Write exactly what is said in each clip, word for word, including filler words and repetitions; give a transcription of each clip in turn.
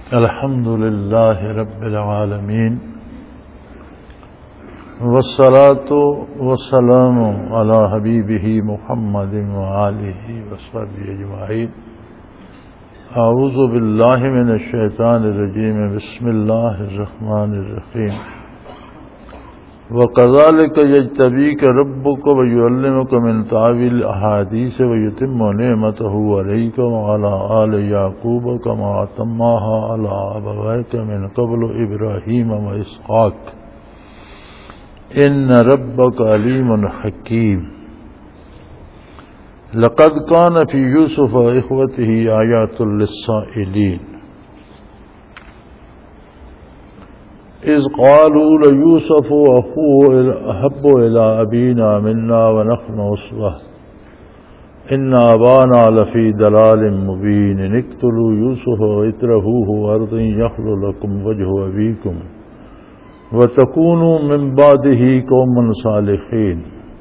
الحمد لله رب العالمين والصلاة والسلام على حبيبه محمد وآله وصحبه أجمعين. أعوذ بالله من الشيطان الرجيم. بسم الله الرحمن الرحيم. وَكَذَلِكَ يَجْتَبِيكَ رَبُّكَ وَيُعَلِّمُكَ مِنْ تَأْوِيلِ الْأَحَادِيثِ وَيُتِمُّ نِعْمَتَهُ عَلَيْكَ وَعَلَى آلِ يَعْقُوبَ كَمَا أَتَمَّهَا عَلَى أَبَوَيْكَ مِنْ قَبْلُ إِبْرَاهِيمَ وَإِسْحَاقَ إِنَّ رَبَّكَ عَلِيمٌ حَكِيمٌ. لَقَدْ كَانَ فِي يُوسُفَ وَإِخْوَتِهِ آيَاتٌ لِلسَّائِلِينَ إذ قالوا ليوسف وأخوه أحب إلى أبينا منا ونحن عصبة إن أبانا لفي ضلال مبين اقتلوا يوسف واطرحوه أرضا يخل لكم وجه أبيكم وتكونوا من بعده قوما صالحين.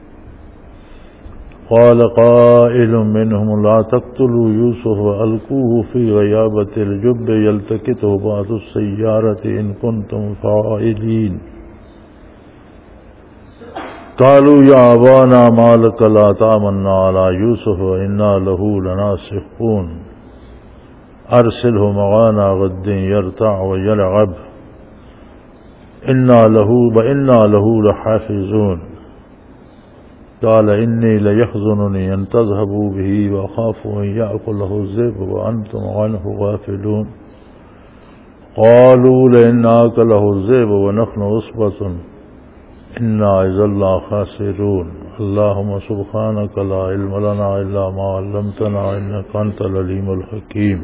قال قائل منهم لا تقتلوا يوسف وألقوه في غيابة الجب يلتقطه بعض السيارة إن كنتم فاعلين. قالوا يا أبانا ما لك لا تأمنا على يوسف وإنا له لناصحون أرسله معنا غدا يرتع ويلعب إنا له وإنا له لحافظون. قال إني ليحزنني أن تذهبوا به وأخاف أن يأكله الذئب وأنتم عنه غافلون. قالوا لئن أكله الذئب ونحن عصبة إنا إذا لخاسرون. اللهم سبحانك لا علم لنا إلا ما علمتنا إنك أنت العليم الحكيم.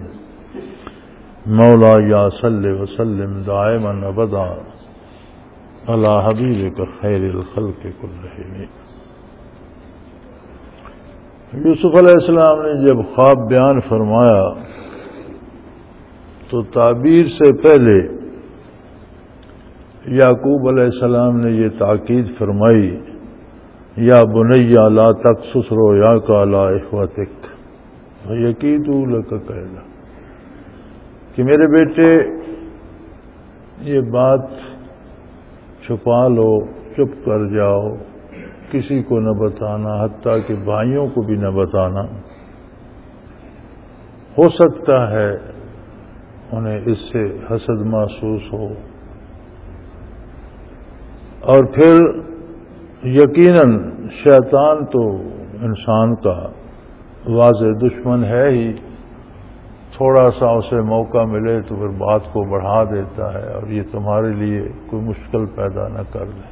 مولاي صل وسلم دائما أبدا على حبيبك خير الخلق كلهم. یوسف علیہ السلام نے جب خواب بیان فرمایا تو تعبیر سے پہلے یعقوب علیہ السلام نے یہ تاکید فرمائی یا بنی لا تقصص رؤیاک علی اخوتک ویکیدوا لک کیدا، کہ میرے بیٹے یہ بات چھپا لو، چپ کر جاؤ، کسی کو نہ بتانا، حتیٰ کہ بھائیوں کو بھی نہ بتانا. ہو سکتا ہے انہیں اس سے حسد محسوس ہو، اور پھر یقیناً شیطان تو انسان کا واضح دشمن ہے ہی، تھوڑا سا اسے موقع ملے تو پھر بات کو بڑھا دیتا ہے اور یہ تمہارے لیے کوئی مشکل پیدا نہ کر دے.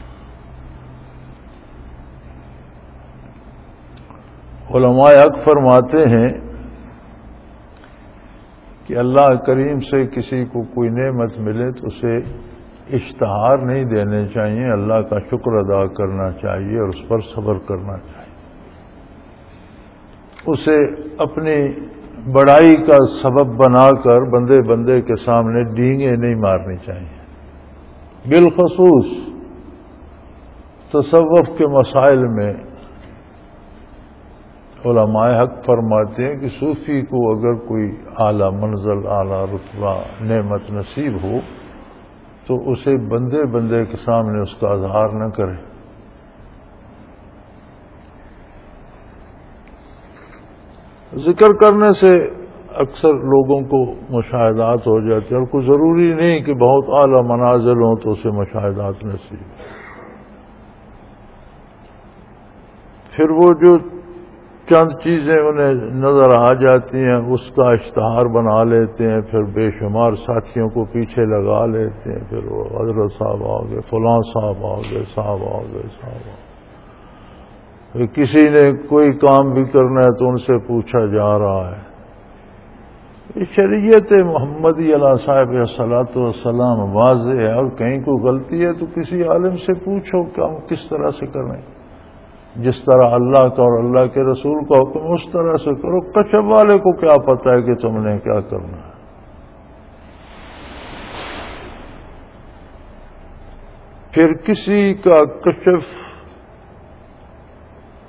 علماء حق فرماتے ہیں کہ اللہ کریم سے کسی کو کوئی نعمت ملے تو اسے اشتہار نہیں دینے چاہیے، اللہ کا شکر ادا کرنا چاہیے اور اس پر صبر کرنا چاہیے. اسے اپنی بڑائی کا سبب بنا کر بندے بندے کے سامنے ڈینگیں نہیں مارنی چاہیے. بالخصوص تصوف کے مسائل میں علماء حق فرماتے ہیں کہ صوفی کو اگر کوئی اعلی منزل، اعلی رتبہ، نعمت نصیب ہو تو اسے بندے بندے کے سامنے اس کا اظہار نہ کرے. ذکر کرنے سے اکثر لوگوں کو مشاہدات ہو جاتے ہیں، اور کوئی ضروری نہیں کہ بہت اعلی منازل ہوں تو اسے مشاہدات نصیب. پھر وہ جو چند چیزیں انہیں نظر آ جاتی ہیں اس کا اشتہار بنا لیتے ہیں، پھر بے شمار ساتھیوں کو پیچھے لگا لیتے ہیں، پھر وہ حضرت صاحب آ گئے، فلاں صاحب آ گئے، صاحب آ گئے، صاحب آ گئے. کسی نے کوئی کام بھی کرنا ہے تو ان سے پوچھا جا رہا ہے. شریعت محمدی علیہ صاحب صلاۃ والسلام واضح ہے، اور کہیں کوئی غلطی ہے تو کسی عالم سے پوچھو کہ ہم کس طرح سے کریں. جس طرح اللہ کا اور اللہ کے رسول کا حکم اس طرح سے کرو. کشف والے کو کیا پتہ ہے کہ تم نے کیا کرنا ہے. پھر کسی کا کشف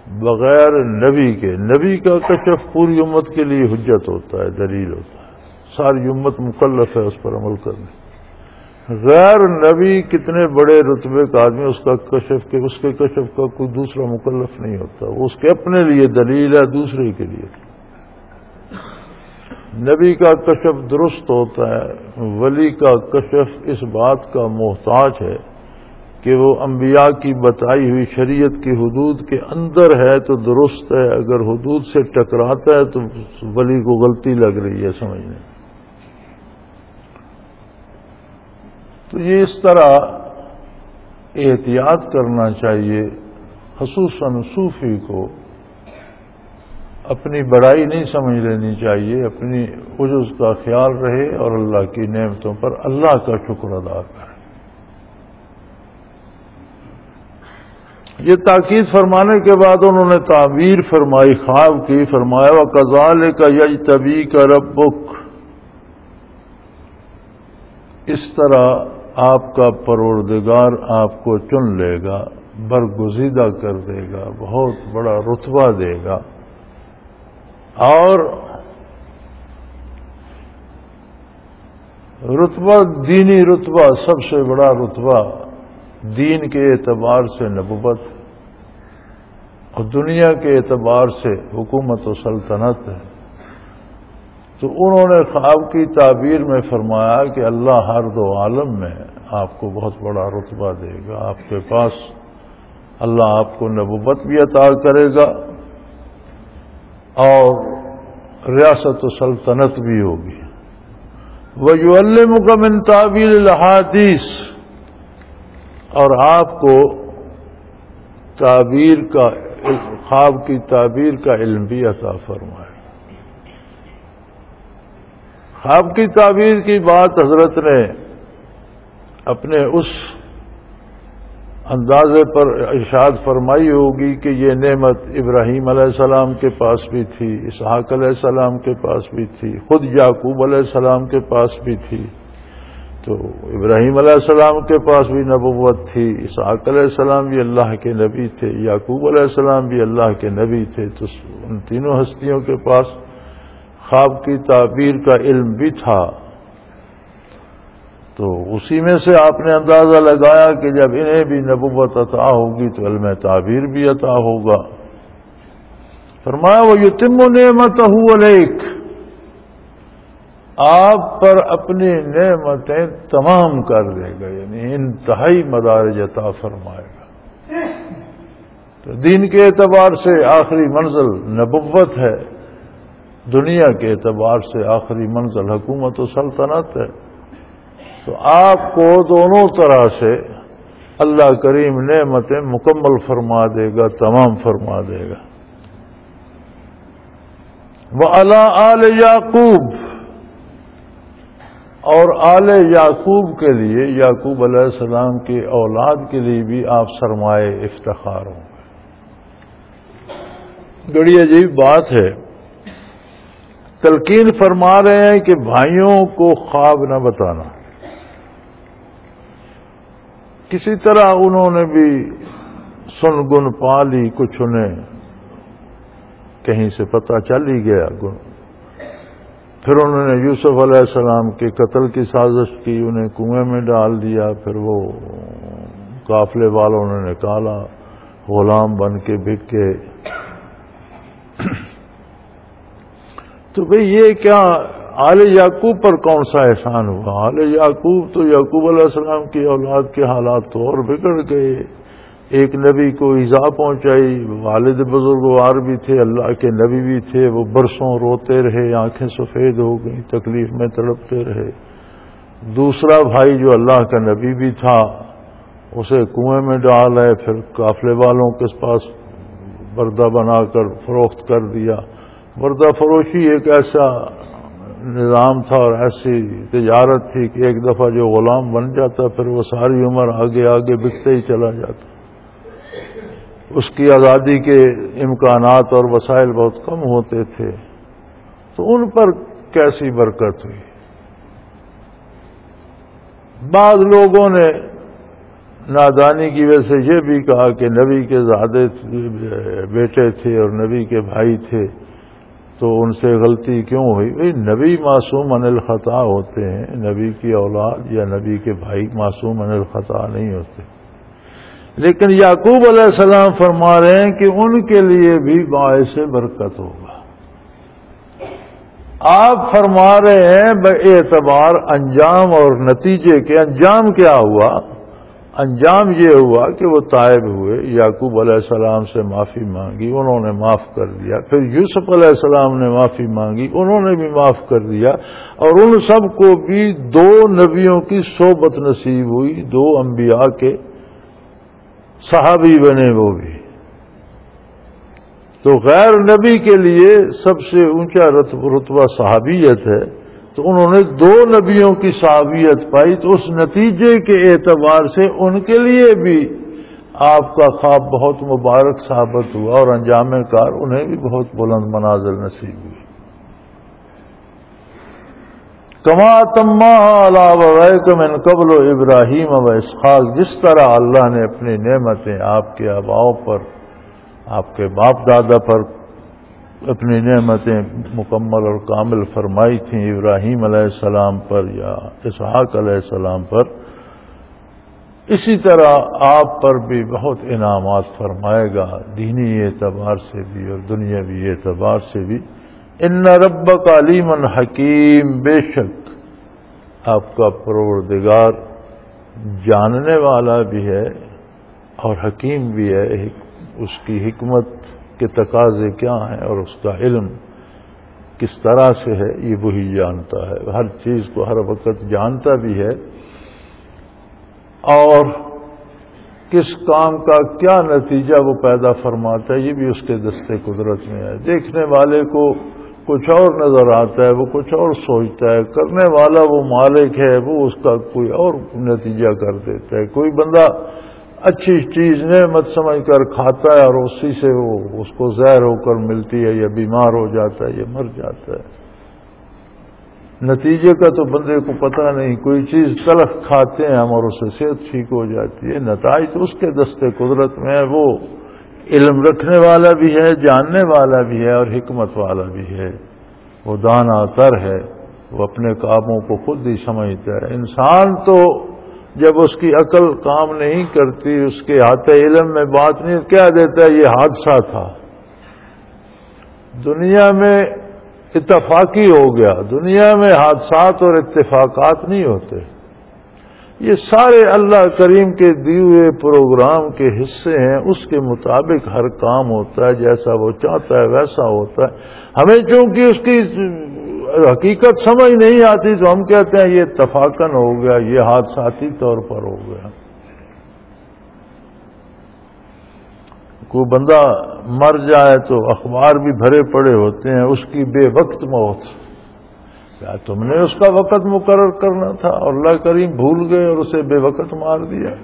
بغیر نبی کے، نبی کا کشف پوری امت کے لیے حجت ہوتا ہے، دلیل ہوتا ہے. ساری امت مکلف ہے اس پر عمل کرنے. غیر نبی کتنے بڑے رتبے کا آدمی اس کا کشف کے اس کے کشف کا کوئی دوسرا مکلف نہیں ہوتا. وہ اس کے اپنے لیے دلیل ہے، دوسرے کے لیے. نبی کا کشف درست ہوتا ہے، ولی کا کشف اس بات کا محتاج ہے کہ وہ انبیاء کی بتائی ہوئی شریعت کی حدود کے اندر ہے تو درست ہے، اگر حدود سے ٹکراتا ہے تو ولی کو غلطی لگ رہی ہے سمجھنے. تو یہ اس طرح احتیاط کرنا چاہیے، خصوصاً صوفی کو اپنی بڑائی نہیں سمجھ لینی چاہیے، اپنی عجز کا خیال رہے اور اللہ کی نعمتوں پر اللہ کا شکر ادا کرے. یہ تاکید فرمانے کے بعد انہوں نے تعبیر فرمائی، خواب کی. فرمایا وَكَذَلِكَ يَجْتَبِيكَ رَبُّكَ، اس طرح آپ کا پروردگار آپ کو چن لے گا، برگزیدہ کر دے گا، بہت بڑا رتبہ دے گا. اور رتبہ دینی رتبہ، سب سے بڑا رتبہ دین کے اعتبار سے نبوت اور دنیا کے اعتبار سے حکومت و سلطنت ہے. تو انہوں نے خواب کی تعبیر میں فرمایا کہ اللہ ہر دو عالم میں آپ کو بہت بڑا رتبہ دے گا. آپ کے پاس اللہ آپ کو نبوت بھی عطا کرے گا اور ریاست و سلطنت بھی ہوگی. وَيُعَلِّمُكَ مِن تَأْوِيلِ الْأَحَادِيثِ، اور آپ کو تعبیر کا، خواب کی تعبیر کا علم بھی عطا فرمائے. خواب کی تعبیر کی بات حضرت نے اپنے اس اندازے پر ارشاد فرمائی ہوگی کہ یہ نعمت ابراہیم علیہ السلام کے پاس بھی تھی، اسحاق علیہ السلام کے پاس بھی تھی، خود یعقوب علیہ السلام کے پاس بھی تھی. تو ابراہیم علیہ السلام کے پاس بھی نبوت تھی، اسحاق علیہ السلام بھی اللہ کے نبی تھے، یعقوب علیہ السلام بھی اللہ کے نبی تھے. تو ان تینوں ہستیوں کے پاس خواب کی تعبیر کا علم بھی تھا. تو اسی میں سے آپ نے اندازہ لگایا کہ جب انہیں بھی نبوت عطا ہوگی تو علم تعبیر بھی عطا ہوگا. فرمایا وَيُتِمُّ نِعْمَتَهُ عَلَيْكَ، آپ پر اپنی نعمتیں تمام کر دے گا، یعنی انتہائی مدارج عطا فرمائے گا. تو دین کے اعتبار سے آخری منزل نبوت ہے، دنیا کے اعتبار سے آخری منزل حکومت و سلطنت ہے. تو آپ کو دونوں طرح سے اللہ کریم نعمتیں مکمل فرما دے گا، تمام فرما دے گا. وَعَلَىٰ آلِ یعقوب، اور آل یعقوب کے لیے، یعقوب علیہ السلام کی اولاد کے لیے بھی آپ سرمایہ افتخار ہوں گے. بڑی عجیب بات ہے. تلقین فرما رہے ہیں کہ بھائیوں کو خواب نہ بتانا. کسی طرح انہوں نے بھی سن گن پا لی، کچھ انہیں کہیں سے پتہ چل ہی گیا. پھر انہوں نے یوسف علیہ السلام کے قتل کی سازش کی، انہیں کنویں میں ڈال دیا. پھر وہ قافلے والوں نے نکالا، غلام بن کے بک گئے. تو بھئی یہ کیا آل یعقوب پر کون سا احسان ہوا؟ آل یعقوب تو یعقوب علیہ السلام کی اولاد کے حالات تو اور بگڑ گئے. ایک نبی کو ایذا پہنچائی، والد بزرگوار بھی تھے، اللہ کے نبی بھی تھے، وہ برسوں روتے رہے، آنکھیں سفید ہو گئیں، تکلیف میں تڑپتے رہے. دوسرا بھائی جو اللہ کا نبی بھی تھا اسے کنویں میں ڈال ہے، پھر قافلے والوں کے پاس بردہ بنا کر فروخت کر دیا. بردہ فروشی ایک ایسا نظام تھا اور ایسی تجارت تھی کہ ایک دفعہ جو غلام بن جاتا پھر وہ ساری عمر آگے آگے بکتے ہی چلا جاتا. اس کی آزادی کے امکانات اور وسائل بہت کم ہوتے تھے. تو ان پر کیسی برکت ہوئی. بعض لوگوں نے نادانی کی وجہ سے یہ بھی کہا کہ نبی کے زادے بیٹے تھے اور نبی کے بھائی تھے، تو ان سے غلطی کیوں ہوئی؟ بھئی نبی معصوم عن الخطا ہوتے ہیں، نبی کی اولاد یا نبی کے بھائی معصوم عن الخطا نہیں ہوتے. لیکن یعقوب علیہ السلام فرما رہے ہیں کہ ان کے لیے بھی باعث برکت ہوگا. آپ فرما رہے ہیں بے اعتبار انجام اور نتیجے کے. انجام کیا ہوا؟ انجام یہ ہوا کہ وہ تائب ہوئے، یعقوب علیہ السلام سے معافی مانگی، انہوں نے معاف کر دیا. پھر یوسف علیہ السلام نے معافی مانگی، انہوں نے بھی معاف کر دیا. اور ان سب کو بھی دو نبیوں کی صحبت نصیب ہوئی، دو انبیاء کے صحابی بنے وہ بھی. تو غیر نبی کے لیے سب سے اونچا رتبہ صحابیت ہے، تو انہوں نے دو نبیوں کی صحابیت پائی. تو اس نتیجے کے اعتبار سے ان کے لیے بھی آپ کا خواب بہت مبارک ثابت ہوا، اور انجام کار انہیں بھی بہت بلند منازل نصیب ہوئی. کما تما علی ابویک من قبل و ابراہیم و اسحاق، جس طرح اللہ نے اپنی نعمتیں آپ کے آباؤں پر، آپ کے باپ دادا پر اپنی نعمتیں مکمل اور کامل فرمائی تھیں، ابراہیم علیہ السلام پر یا اسحاق علیہ السلام پر، اسی طرح آپ پر بھی بہت انعامات فرمائے گا، دینی اعتبار سے بھی اور دنیاوی اعتبار سے بھی. ان ربک علیم حکیم، بے شک آپ کا پروردگار جاننے والا بھی ہے اور حکیم بھی ہے. اس کی حکمت کے تقاضے کیا ہیں اور اس کا علم کس طرح سے ہے یہ وہی جانتا ہے. ہر چیز کو ہر وقت جانتا بھی ہے، اور کس کام کا کیا نتیجہ وہ پیدا فرماتا ہے یہ بھی اس کے دستے قدرت میں ہے. دیکھنے والے کو کچھ اور نظر آتا ہے، وہ کچھ اور سوچتا ہے، کرنے والا وہ مالک ہے، وہ اس کا کوئی اور نتیجہ کر دیتا ہے. کوئی بندہ اچھی چیز نعمت سمجھ کر کھاتا ہے اور اسی سے وہ اس کو زہر ہو کر ملتی ہے، یا بیمار ہو جاتا ہے یا مر جاتا ہے. نتیجے کا تو بندے کو پتہ نہیں. کوئی چیز تلخ کھاتے ہیں ہم اور اسے صحت ٹھیک ہو جاتی ہے، نتائج تو اس کے دستے قدرت میں ہے. وہ علم رکھنے والا بھی ہے، جاننے والا بھی ہے اور حکمت والا بھی ہے. وہ دانا تر ہے، وہ اپنے کاموں کو خود ہی سمجھتا ہے. انسان تو جب اس کی عقل کام نہیں کرتی، اس کے ہاتھ علم میں بات نہیں، کہہ دیتا ہے یہ حادثہ تھا. دنیا میں اتفاقی ہو گیا. دنیا میں حادثات اور اتفاقات نہیں ہوتے، یہ سارے اللہ کریم کے دیے ہوئے پروگرام کے حصے ہیں. اس کے مطابق ہر کام ہوتا ہے، جیسا وہ چاہتا ہے ویسا ہوتا ہے. ہمیں چونکہ اس کی حقیقت سمجھ نہیں آتی تو ہم کہتے ہیں یہ اتفاقاً ہو گیا، یہ حادثاتی طور پر ہو گیا. کوئی بندہ مر جائے تو اخبار بھی بھرے پڑے ہوتے ہیں اس کی بے وقت موت. کیا تم نے اس کا وقت مقرر کرنا تھا اور اللہ کریم بھول گئے اور اسے بے وقت مار دیا؟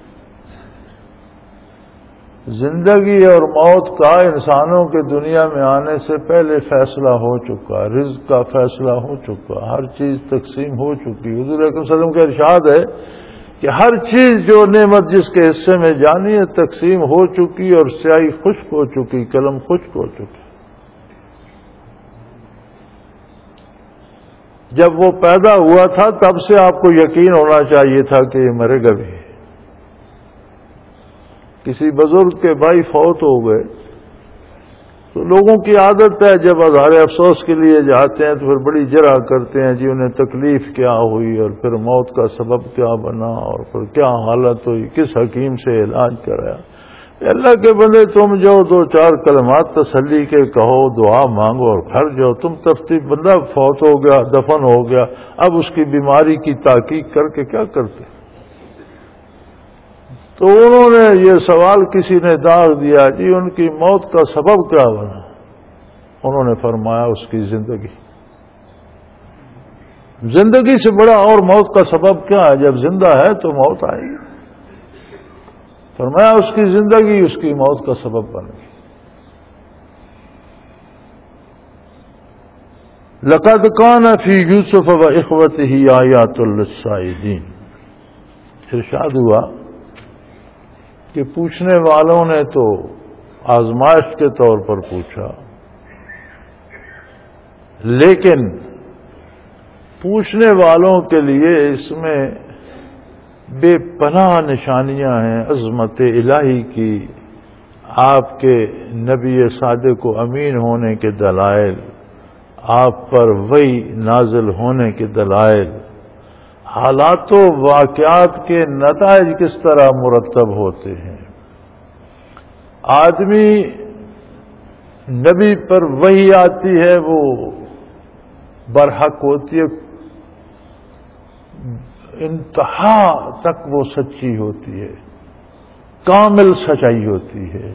زندگی اور موت کا انسانوں کے دنیا میں آنے سے پہلے فیصلہ ہو چکا، رزق کا فیصلہ ہو چکا، ہر چیز تقسیم ہو چکی. حضور اکرم صلی اللہ علیہ وسلم کا ارشاد ہے کہ ہر چیز جو نعمت جس کے حصے میں جانی ہے تقسیم ہو چکی اور سیاہی خشک ہو چکی، قلم خشک ہو چکی. جب وہ پیدا ہوا تھا تب سے آپ کو یقین ہونا چاہیے تھا کہ یہ مرے گا بھی. کسی بزرگ کے بھائی فوت ہو گئے تو لوگوں کی عادت ہے جب اظہار افسوس کے لیے جاتے ہیں تو پھر بڑی جرح کرتے ہیں، جی انہیں تکلیف کیا ہوئی اور پھر موت کا سبب کیا بنا اور پھر کیا حالت ہوئی، کس حکیم سے علاج کرایا. اللہ کے بندے تم جو دو چار کلمات تسلی کے کہو، دعا مانگو اور گھر جاؤ. تم تفتیش، بندہ فوت ہو گیا، دفن ہو گیا، اب اس کی بیماری کی تحقیق کر کے کیا کرتے؟ تو انہوں نے یہ سوال کسی نے داغ دیا، جی ان کی موت کا سبب کیا بنا؟ انہوں نے فرمایا اس کی زندگی. زندگی سے بڑا اور موت کا سبب کیا ہے؟ جب زندہ ہے تو موت آئے گی. فرمایا اس کی زندگی اس کی موت کا سبب بن گئی. لقد کان فی یوسف و اخوتہ آیات للسائلین. ارشاد ہوا کہ پوچھنے والوں نے تو آزمائش کے طور پر پوچھا، لیکن پوچھنے والوں کے لیے اس میں بے پناہ نشانیاں ہیں عظمت الہی کی، آپ کے نبی صادق و امین ہونے کے دلائل، آپ پر وحی نازل ہونے کے دلائل، حالات و واقعات کے نتائج کس طرح مرتب ہوتے ہیں۔ آدمی نبی پر وحی آتی ہے وہ برحق ہوتی ہے، انتہا تک وہ سچی ہوتی ہے، کامل سچائی ہوتی ہے۔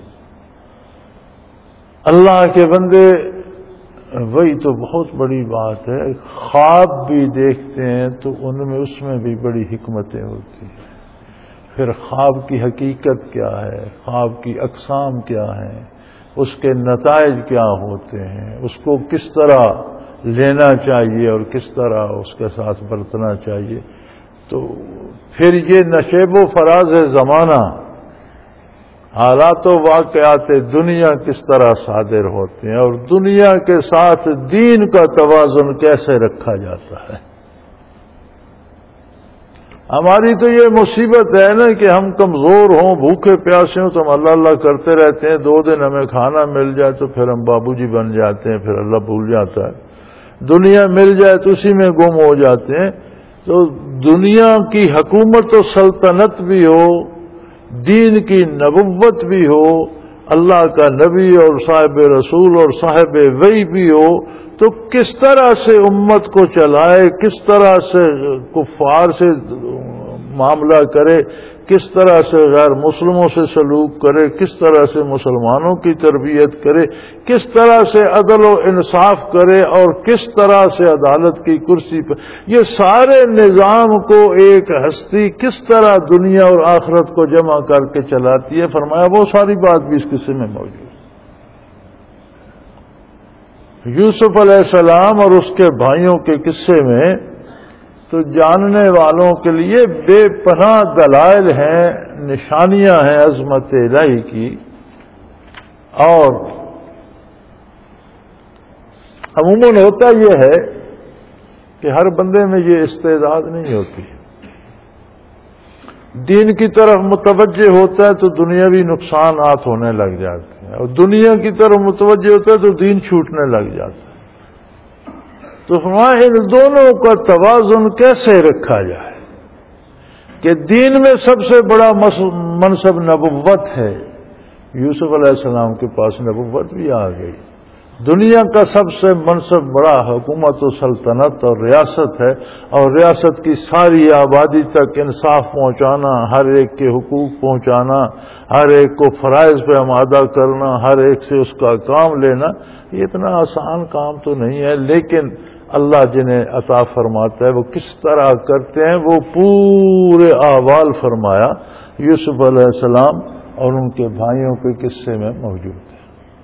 اللہ کے بندے وہی تو بہت بڑی بات ہے، خواب بھی دیکھتے ہیں تو ان میں اس میں بھی بڑی حکمتیں ہوتی ہیں۔ پھر خواب کی حقیقت کیا ہے، خواب کی اقسام کیا ہیں، اس کے نتائج کیا ہوتے ہیں، اس کو کس طرح لینا چاہیے اور کس طرح اس کے ساتھ برتنا چاہیے۔ تو پھر یہ نشیب و فراز زمانہ، حالات و واقعات دنیا کس طرح صادر ہوتے ہیں اور دنیا کے ساتھ دین کا توازن کیسے رکھا جاتا ہے۔ ہماری تو یہ مصیبت ہے نا کہ ہم کمزور ہوں، بھوکے پیاسے ہوں تو ہم اللہ اللہ کرتے رہتے ہیں، دو دن ہمیں کھانا مل جائے تو پھر ہم بابو جی بن جاتے ہیں، پھر اللہ بھول جاتا ہے۔ دنیا مل جائے تو اسی میں گم ہو جاتے ہیں۔ تو دنیا کی حکومت و سلطنت بھی ہو، دین کی نبوت بھی ہو، اللہ کا نبی اور صاحب رسول اور صاحب وحی بھی ہو، تو کس طرح سے امت کو چلائے، کس طرح سے کفار سے معاملہ کرے، کس طرح سے غیر مسلموں سے سلوک کرے، کس طرح سے مسلمانوں کی تربیت کرے، کس طرح سے عدل و انصاف کرے اور کس طرح سے عدالت کی کرسی پر، یہ سارے نظام کو ایک ہستی کس طرح دنیا اور آخرت کو جمع کر کے چلاتی ہے، فرمایا وہ ساری بات بھی اس قصے میں موجود ہے۔ یوسف علیہ السلام اور اس کے بھائیوں کے قصے میں تو جاننے والوں کے لیے بے پناہ دلائل ہیں، نشانیاں ہیں عظمت الہی کی، اور عموماً ہوتا یہ ہے کہ ہر بندے میں یہ استعداد نہیں ہوتی۔ دین کی طرف متوجہ ہوتا ہے تو دنیاوی نقصانات ہونے لگ جاتے ہیں، اور دنیا کی طرف متوجہ ہوتا ہے تو دین چھوٹنے لگ جاتا ہے۔ تو ہمارا ان دونوں کا توازن کیسے رکھا جائے کہ دین میں سب سے بڑا منصب نبوت ہے، یوسف علیہ السلام کے پاس نبوت بھی آ گئی، دنیا کا سب سے منصب بڑا حکومت و سلطنت اور ریاست ہے، اور ریاست کی ساری آبادی تک انصاف پہنچانا، ہر ایک کے حقوق پہنچانا، ہر ایک کو فرائض پہ آمادہ کرنا، ہر ایک سے اس کا کام لینا، یہ اتنا آسان کام تو نہیں ہے، لیکن اللہ جنہیں عطا فرماتا ہے وہ کس طرح کرتے ہیں وہ پورے احوال فرمایا یوسف علیہ السلام اور ان کے بھائیوں کے قصے میں موجود ہے۔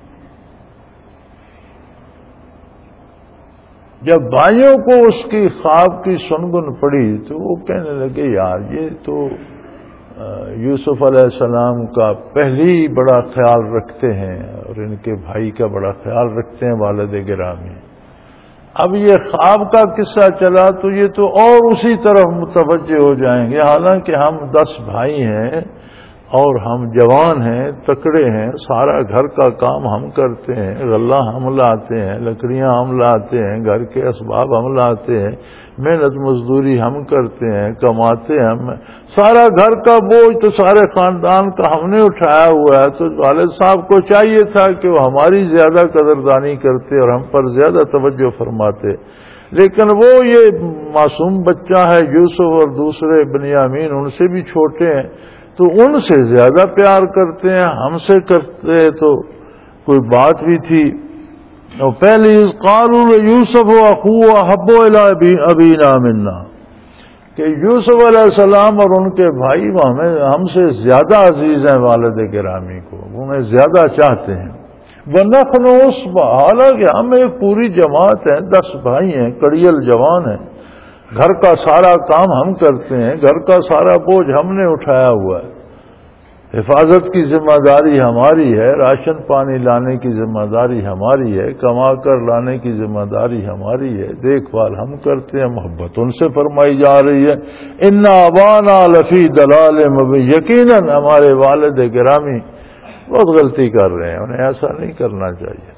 جب بھائیوں کو اس کی خواب کی سنگن پڑی تو وہ کہنے لگے یار یہ تو یوسف علیہ السلام کا پہلی بڑا خیال رکھتے ہیں اور ان کے بھائی کا بڑا خیال رکھتے ہیں والد گرامی، اب یہ خواب کا قصہ چلا تو یہ تو اور اسی طرف متوجہ ہو جائیں گے، حالانکہ ہم دس بھائی ہیں اور ہم جوان ہیں، تکڑے ہیں، سارا گھر کا کام ہم کرتے ہیں، غلہ ہم لاتے ہیں، لکڑیاں ہم لاتے ہیں، گھر کے اسباب ہم لاتے ہیں، محنت مزدوری ہم کرتے ہیں، کماتے ہیں، ہم سارا گھر کا بوجھ تو سارے خاندان کا ہم نے اٹھایا ہوا ہے، تو والد صاحب کو چاہیے تھا کہ وہ ہماری زیادہ قدردانی کرتے اور ہم پر زیادہ توجہ فرماتے، لیکن وہ یہ معصوم بچہ ہے یوسف اور دوسرے بنیامین ان سے بھی چھوٹے ہیں تو ان سے زیادہ پیار کرتے ہیں، ہم سے کرتے تو کوئی بات بھی تھی۔ اور پہلے اذ قالوا یوسف واخوه احب الی ابینا منا، کہ یوسف علیہ السلام اور ان کے بھائی ہمیں ہم سے زیادہ عزیز ہیں والد گرامی کو، وہ انہیں زیادہ چاہتے ہیں۔ وَنَحْنُ عُصْبَةٌ، حالانکہ ہم ایک پوری جماعت ہیں، دس بھائی ہیں، کڑیل جوان ہیں، گھر کا سارا کام ہم کرتے ہیں، گھر کا سارا بوجھ ہم نے اٹھایا ہوا ہے، حفاظت کی ذمہ داری ہماری ہے، راشن پانی لانے کی ذمہ داری ہماری ہے، کما کر لانے کی ذمہ داری ہماری ہے، دیکھ بھال ہم کرتے ہیں، محبت ان سے فرمائی جا رہی ہے۔ ان ابانا لفی دلال مبین، یقیناً ہمارے والد گرامی بہت غلطی کر رہے ہیں، انہیں ایسا نہیں کرنا چاہیے۔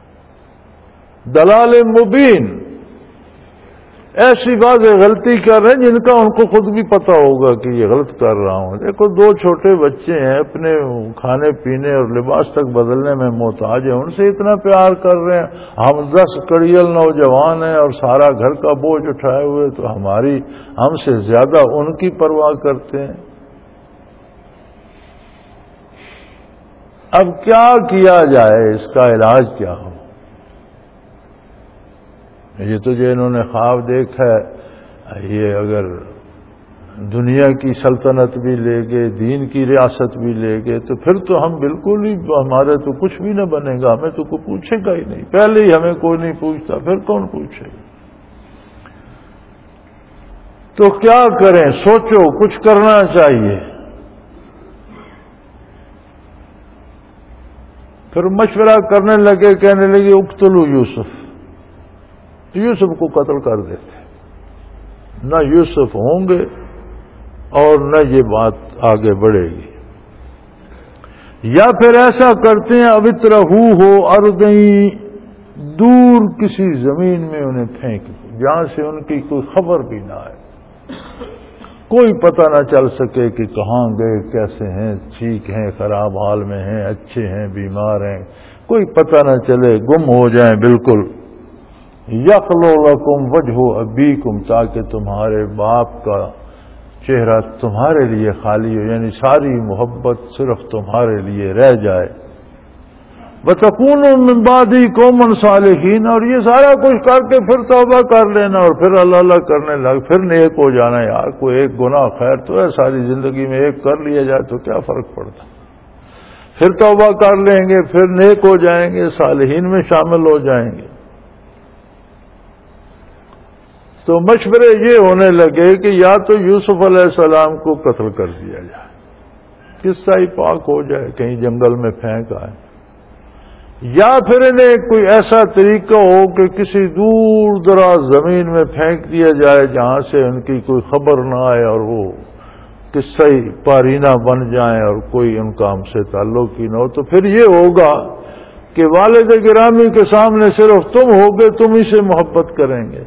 دلال مبین، ایسی واضح غلطی کر رہے ہیں جن کا ان کو خود بھی پتہ ہوگا کہ یہ غلط کر رہا ہوں۔ دیکھو دو چھوٹے بچے ہیں، اپنے کھانے پینے اور لباس تک بدلنے میں محتاج ہیں، ان سے اتنا پیار کر رہے ہیں، ہم دس کڑیل نوجوان ہیں اور سارا گھر کا بوجھ اٹھائے ہوئے، تو ہماری ہم سے زیادہ ان کی پرواہ کرتے ہیں۔ اب کیا کیا جائے، اس کا علاج کیا ہو؟ یہ تو جو انہوں نے خواب دیکھا ہے، یہ اگر دنیا کی سلطنت بھی لے گئے، دین کی ریاست بھی لے گئے، تو پھر تو ہم بالکل ہی، ہمارے تو کچھ بھی نہ بنے گا، ہمیں تو کوئی پوچھے گا ہی نہیں، پہلے ہی ہمیں کوئی نہیں پوچھتا، پھر کون پوچھے گا؟ تو کیا کریں؟ سوچو، کچھ کرنا چاہیے۔ پھر مشورہ کرنے لگے، کہنے لگے اقتلوا یوسف، یوسف کو قتل کر دیتے، نہ یوسف ہوں گے اور نہ یہ بات آگے بڑھے گی۔ یا پھر ایسا کرتے ہیں، ابترہو ہو ارضیں، دور کسی زمین میں انہیں پھینک دو جہاں سے ان کی کوئی خبر بھی نہ آئے، کوئی پتہ نہ چل سکے کہ کہاں گئے، کیسے ہیں، ٹھیک ہیں، خراب حال میں ہیں، اچھے ہیں، بیمار ہیں، کوئی پتہ نہ چلے، گم ہو جائیں بالکل۔ یخلو لکم وجہ ابیکم، تاکہ تمہارے باپ کا چہرہ تمہارے لیے خالی ہو، یعنی ساری محبت صرف تمہارے لیے رہ جائے۔ وَتَكُونُوا مِن بَعْدِهِ قَوْمًا صَالِحِينَ، اور یہ سارا کچھ کر کے پھر توبہ کر لینا اور پھر اللہ اللہ کرنے لگ، پھر نیک ہو جانا۔ یار کوئی ایک گناہ خیر تو ہے ساری زندگی میں، ایک کر لیا جائے تو کیا فرق پڑتا، پھر توبہ کر لیں گے، پھر نیک ہو جائیں گے، صالحین میں شامل ہو جائیں گے۔ تو مشورے یہ ہونے لگے کہ یا تو یوسف علیہ السلام کو قتل کر دیا جائے، قصہ ہی پاک ہو جائے، کہیں جنگل میں پھینک آئے، یا پھر انہیں کوئی ایسا طریقہ ہو کہ کسی دور دراز زمین میں پھینک دیا جائے جہاں سے ان کی کوئی خبر نہ آئے اور وہ قصہ ہی پارینہ بن جائیں اور کوئی ان کا ہم سے تعلق ہی نہ ہو۔ تو پھر یہ ہوگا کہ والد گرامی کے سامنے صرف تم ہوگے، تم ہی سے محبت کریں گے۔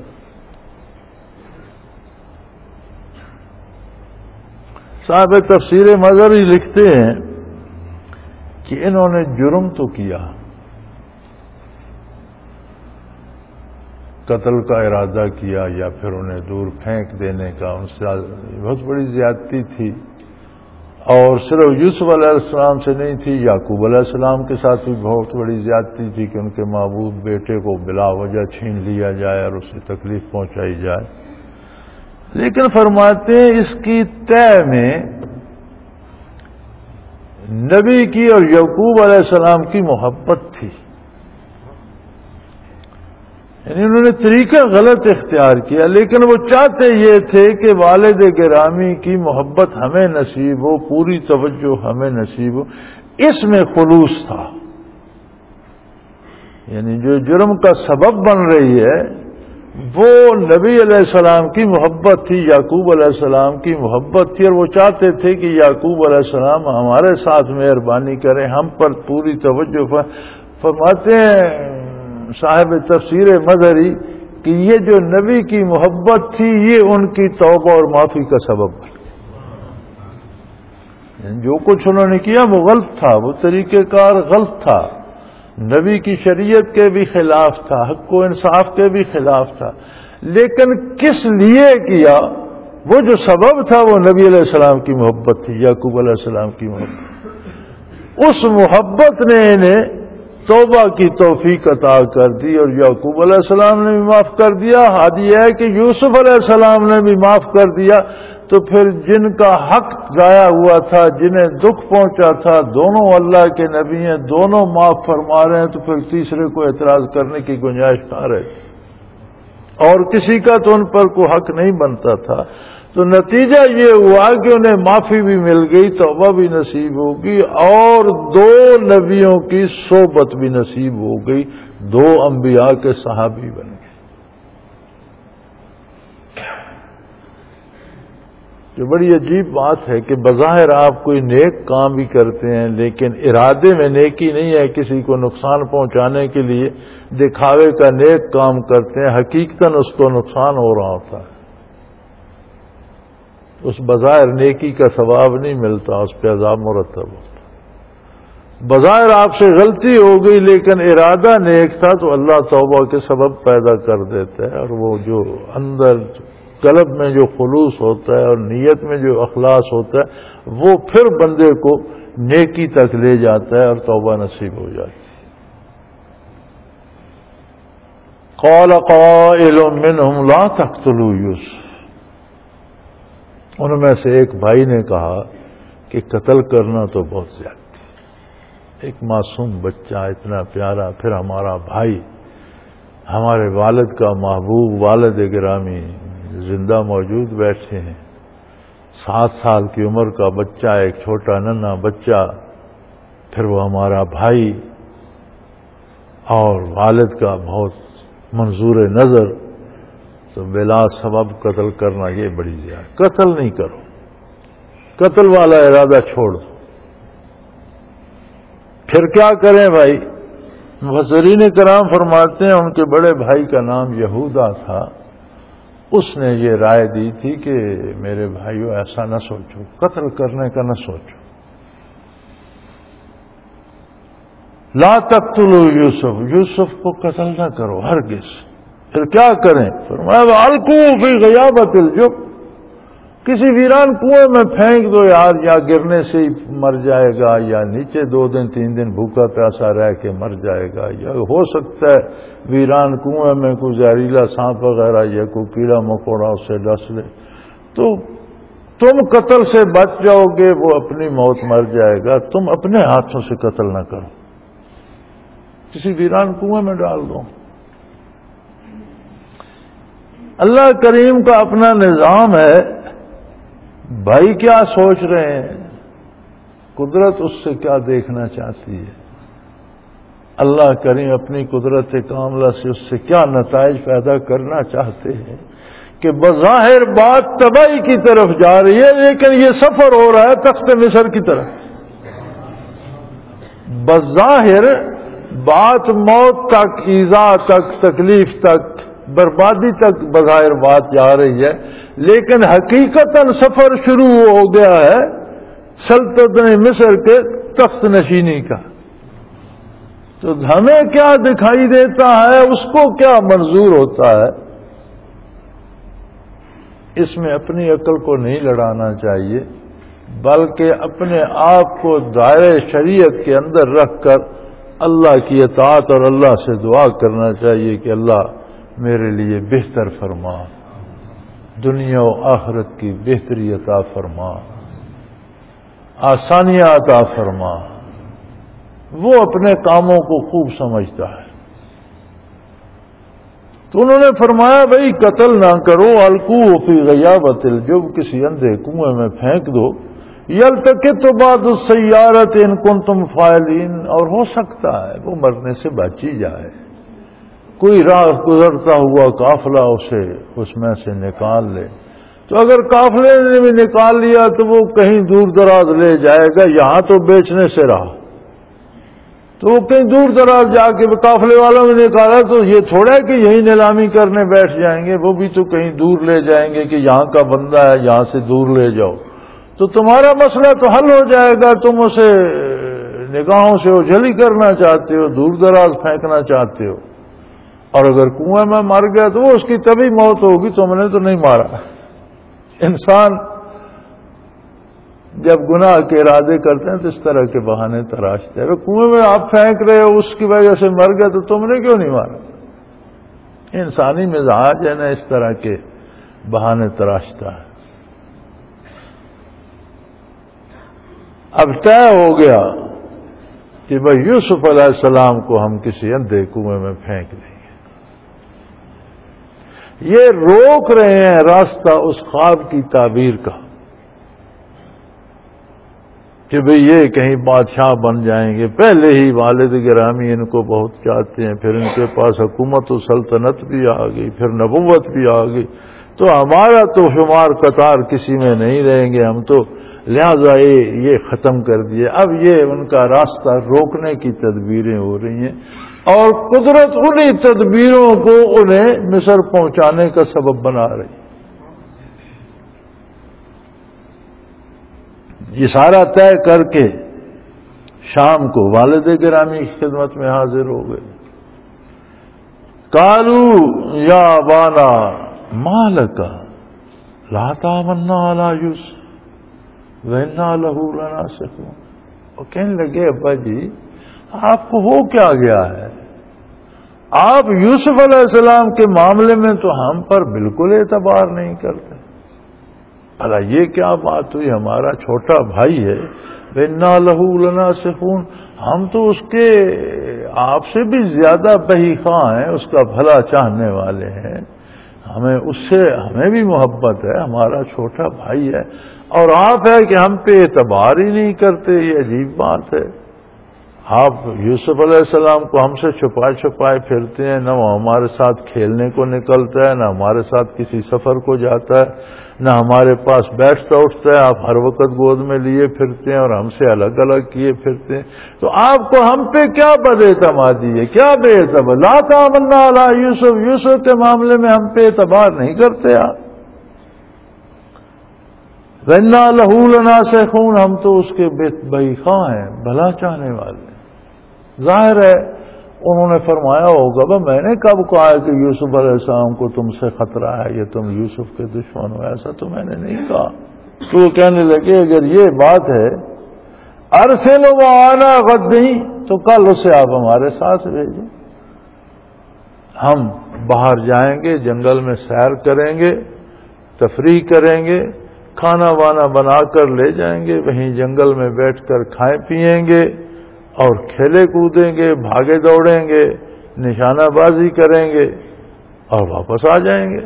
صاحب تفسیر مظہری لکھتے ہیں کہ انہوں نے جرم تو کیا، قتل کا ارادہ کیا یا پھر انہیں دور پھینک دینے کا، ان سے بہت بڑی زیادتی تھی، اور صرف یوسف علیہ السلام سے نہیں تھی، یعقوب علیہ السلام کے ساتھ بھی بہت بڑی زیادتی تھی کہ ان کے محبوب بیٹے کو بلا وجہ چھین لیا جائے اور اسے تکلیف پہنچائی جائے۔ لیکن فرماتے ہیں اس کی طے میں نبی کی اور یعقوب علیہ السلام کی محبت تھی، یعنی انہوں نے طریقہ غلط اختیار کیا، لیکن وہ چاہتے یہ تھے کہ والد گرامی کی محبت ہمیں نصیب ہو، پوری توجہ ہمیں نصیب ہو، اس میں خلوص تھا۔ یعنی جو جرم کا سبب بن رہی ہے وہ نبی علیہ السلام کی محبت تھی، یعقوب علیہ السلام کی محبت تھی، اور وہ چاہتے تھے کہ یعقوب علیہ السلام ہمارے ساتھ مہربانی کریں، ہم پر پوری توجہ فرماتے ہیں صاحب تفسیر مظہری کہ یہ جو نبی کی محبت تھی یہ ان کی توبہ اور معافی کا سبب بن گئی۔ جو کچھ انہوں نے کیا وہ غلط تھا، وہ طریقہ کار غلط تھا، نبی کی شریعت کے بھی خلاف تھا، حق و انصاف کے بھی خلاف تھا، لیکن کس لیے کیا؟ وہ جو سبب تھا وہ نبی علیہ السلام کی محبت تھی، یعقوب علیہ السلام کی محبت، اس محبت نے انہیں توبہ کی توفیق عطا کر دی اور یعقوب علیہ السلام نے بھی معاف کر دیا۔ حال یہ ہے کہ یوسف علیہ السلام نے بھی معاف کر دیا، تو پھر جن کا حق ضائع ہوا تھا، جنہیں دکھ پہنچا تھا، دونوں اللہ کے نبی ہیں، دونوں معاف فرما رہے ہیں، تو پھر تیسرے کو اعتراض کرنے کی گنجائش کہاں رہتی، اور کسی کا تو ان پر کوئی حق نہیں بنتا تھا۔ تو نتیجہ یہ ہوا کہ انہیں معافی بھی مل گئی، توبہ بھی نصیب ہوگی، اور دو نبیوں کی صحبت بھی نصیب ہو گئی، دو انبیاء کے صحابی بن گئے۔ یہ بڑی عجیب بات ہے کہ بظاہر آپ کوئی نیک کام بھی کرتے ہیں، لیکن ارادے میں نیکی نہیں ہے، کسی کو نقصان پہنچانے کے لیے دکھاوے کا نیک کام کرتے ہیں، حقیقتاً اس کو نقصان ہو رہا ہوتا ہے، اس بظاہر نیکی کا ثواب نہیں ملتا، اس پہ عذاب مرتب ہوتا۔ بظاہر آپ سے غلطی ہو گئی لیکن ارادہ نیک تھا تو اللہ توبہ کے سبب پیدا کر دیتا ہے، اور وہ جو اندر قلب میں جو خلوص ہوتا ہے اور نیت میں جو اخلاص ہوتا ہے وہ پھر بندے کو نیکی تک لے جاتا ہے اور توبہ نصیب ہو جاتی ہے۔ قال قائل منهم لا تقتلوا یوسف، ان میں سے ایک بھائی نے کہا کہ قتل کرنا تو بہت زیادہ، ایک معصوم بچہ اتنا پیارا، پھر ہمارا بھائی، ہمارے والد کا محبوب والد گرامی زندہ موجود بیٹھے ہیں، سات سال کی عمر کا بچہ، ایک چھوٹا ننھا بچہ، پھر وہ ہمارا بھائی اور والد کا بہت منظور نظر، تو بلا سبب قتل کرنا یہ بڑی زیادہ، قتل نہیں کرو، قتل والا ارادہ چھوڑ دو۔ پھر کیا کریں بھائی؟ مفسرین کرام فرماتے ہیں ان کے بڑے بھائی کا نام یہودا تھا، اس نے یہ رائے دی تھی کہ میرے بھائیو ایسا نہ سوچو، قتل کرنے کا نہ سوچو، لا تقتلوا یوسف، یوسف کو قتل نہ کرو ہرگز۔ پھر کیا کریں؟ فرمایا القوا فی غیابۃ الجب، کسی ویران کنویں میں پھینک دو یار، یا گرنے سے ہی مر جائے گا، یا نیچے دو دن تین دن بھوکا پیاسا رہ کے مر جائے گا، یا ہو سکتا ہے ویران کنویں میں کوئی زہریلا سانپ وغیرہ یا کوئی کیڑا مکوڑا اسے ڈس لے، تو تم قتل سے بچ جاؤ گے، وہ اپنی موت مر جائے گا، تم اپنے ہاتھوں سے قتل نہ کرو، کسی ویران کنویں میں ڈال دو۔ اللہ کریم کا اپنا نظام ہے، بھائی کیا سوچ رہے ہیں، قدرت اس سے کیا دیکھنا چاہتی ہے، اللہ کریم اپنی قدرت کاملہ سے اس سے کیا نتائج پیدا کرنا چاہتے ہیں کہ بظاہر بات تباہی کی طرف جا رہی ہے، لیکن یہ سفر ہو رہا ہے تخت مصر کی طرف۔ بظاہر بات موت تک، ایذا تک، تکلیف تک، بربادی تک بظاہر بات جا رہی ہے، لیکن حقیقتاً سفر شروع ہو گیا ہے سلطنت مصر کے تخت نشینی کا۔ تو ہمیں کیا دکھائی دیتا ہے، اس کو کیا منظور ہوتا ہے، اس میں اپنی عقل کو نہیں لڑانا چاہیے، بلکہ اپنے آپ کو دائرہ شریعت کے اندر رکھ کر اللہ کی اطاعت اور اللہ سے دعا کرنا چاہیے کہ اللہ میرے لیے بہتر فرما، دنیا و آخرت کی بہتری عطا فرما، آسانیاں عطا فرما۔ وہ اپنے کاموں کو خوب سمجھتا ہے، تو انہوں نے فرمایا بھئی قتل نہ کرو، القوا فی غیابۃ الجب، کسی اندھے کنویں میں پھینک دو، یلتقط بعض السیارۃ ان کنتم فاعلین، اور ہو سکتا ہے وہ مرنے سے بچ ہی جائے، کوئی راہ گزرتا ہوا قافلہ اسے اس میں سے نکال لے، تو اگر قافلے نے بھی نکال لیا تو وہ کہیں دور دراز لے جائے گا، یہاں تو بیچنے سے رہا، تو وہ کہیں دور دراز جا کے قافلے والوں نے نکالا، تو یہ تھوڑا ہے کہ یہی نیلامی کرنے بیٹھ جائیں گے، وہ بھی تو کہیں دور لے جائیں گے کہ یہاں کا بندہ ہے یہاں سے دور لے جاؤ، تو تمہارا مسئلہ تو حل ہو جائے گا، تم اسے نگاہوں سے اوجھلی کرنا چاہتے ہو، دور دراز پھینکنا چاہتے ہو، اور اگر کنویں میں مر گیا تو وہ اس کی تبھی موت ہوگی، تم نے تو نہیں مارا۔ انسان جب گناہ کے ارادے کرتے ہیں تو اس طرح کے بہانے تراشتے ہیں، اگر کنویں میں آپ پھینک رہے ہو اس کی وجہ سے مر گیا تو تم نے کیوں نہیں مارا؟ انسانی مزاج ہے نا اس طرح کے بہانے تراشتا ہے۔ اب طے ہو گیا کہ بھائی یوسف علیہ السلام کو ہم کسی اندھے کنویں میں پھینک دیں گے، یہ روک رہے ہیں راستہ اس خواب کی تعبیر کا کہ بھئی یہ کہیں بادشاہ بن جائیں گے. پہلے ہی والد گرامی ان کو بہت چاہتے ہیں، پھر ان کے پاس حکومت و سلطنت بھی آ گئی، پھر نبوت بھی آ گئی، تو ہمارا تو شمار قطار کسی میں نہیں رہیں گے ہم تو، لہذا یہ ختم کر دیے. اب یہ ان کا راستہ روکنے کی تدبیریں ہو رہی ہیں، اور قدرت انہی تدبیروں کو انہیں مصر پہنچانے کا سبب بنا رہی. یہ سارا طے کر کے شام کو والد گرامی کی خدمت میں حاضر ہو گئے. قالو یا ابانا مالک لا تامنا علی یوسف وإنا لہ لناصحون. وہ کہنے لگے ابا جی آپ کو ہو کیا گیا ہے؟ آپ یوسف علیہ السلام کے معاملے میں تو ہم پر بالکل اعتبار نہیں کرتے. بھلا یہ کیا بات ہوئی؟ ہمارا چھوٹا بھائی ہے، وإنا لہ لناصحون، ہم تو اس کے آپ سے بھی زیادہ بہی خواہ ہیں، اس کا بھلا چاہنے والے ہیں، ہمیں اس سے ہمیں بھی محبت ہے، ہمارا چھوٹا بھائی ہے، اور آپ ہے کہ ہم پہ اعتبار ہی نہیں کرتے. یہ عجیب بات ہے. آپ یوسف علیہ السلام کو ہم سے چھپائے چھپائے پھرتے ہیں، نہ وہ ہمارے ساتھ کھیلنے کو نکلتا ہے، نہ ہمارے ساتھ کسی سفر کو جاتا ہے، نہ ہمارے پاس بیٹھتا اٹھتا ہے. آپ ہر وقت گود میں لیے پھرتے ہیں اور ہم سے الگ الگ کیے پھرتے ہیں. تو آپ کو ہم پہ کیا بد اعتمادی ہے، کیا بے اعتبار؟ لا تامنا علی یوسف، یوسف کے معاملے میں ہم پہ اعتبار نہیں کرتے آپ. وإنا لہ لناصحون، ہم تو اس کے بھائی خواہ ہیں، بھلا چاہنے والے. ظاہر ہے انہوں نے فرمایا ہوگا بھائی میں نے کب کہا ہے کہ یوسف علیہ السلام کو تم سے خطرہ ہے، یہ تم یوسف کے دشمن ہو، ایسا تو میں نے نہیں کہا. تو وہ کہنے لگے اگر یہ بات ہے ارسلوا معنا غدا، تو کل اسے آپ ہمارے ساتھ بھیجیں، ہم باہر جائیں گے، جنگل میں سیر کریں گے، تفریح کریں گے، کھانا وانا بنا کر لے جائیں گے، وہیں جنگل میں بیٹھ کر کھائیں پیئیں گے اور کھیلے کودیں گے، بھاگے دوڑیں گے، نشانہ بازی کریں گے اور واپس آ جائیں گے.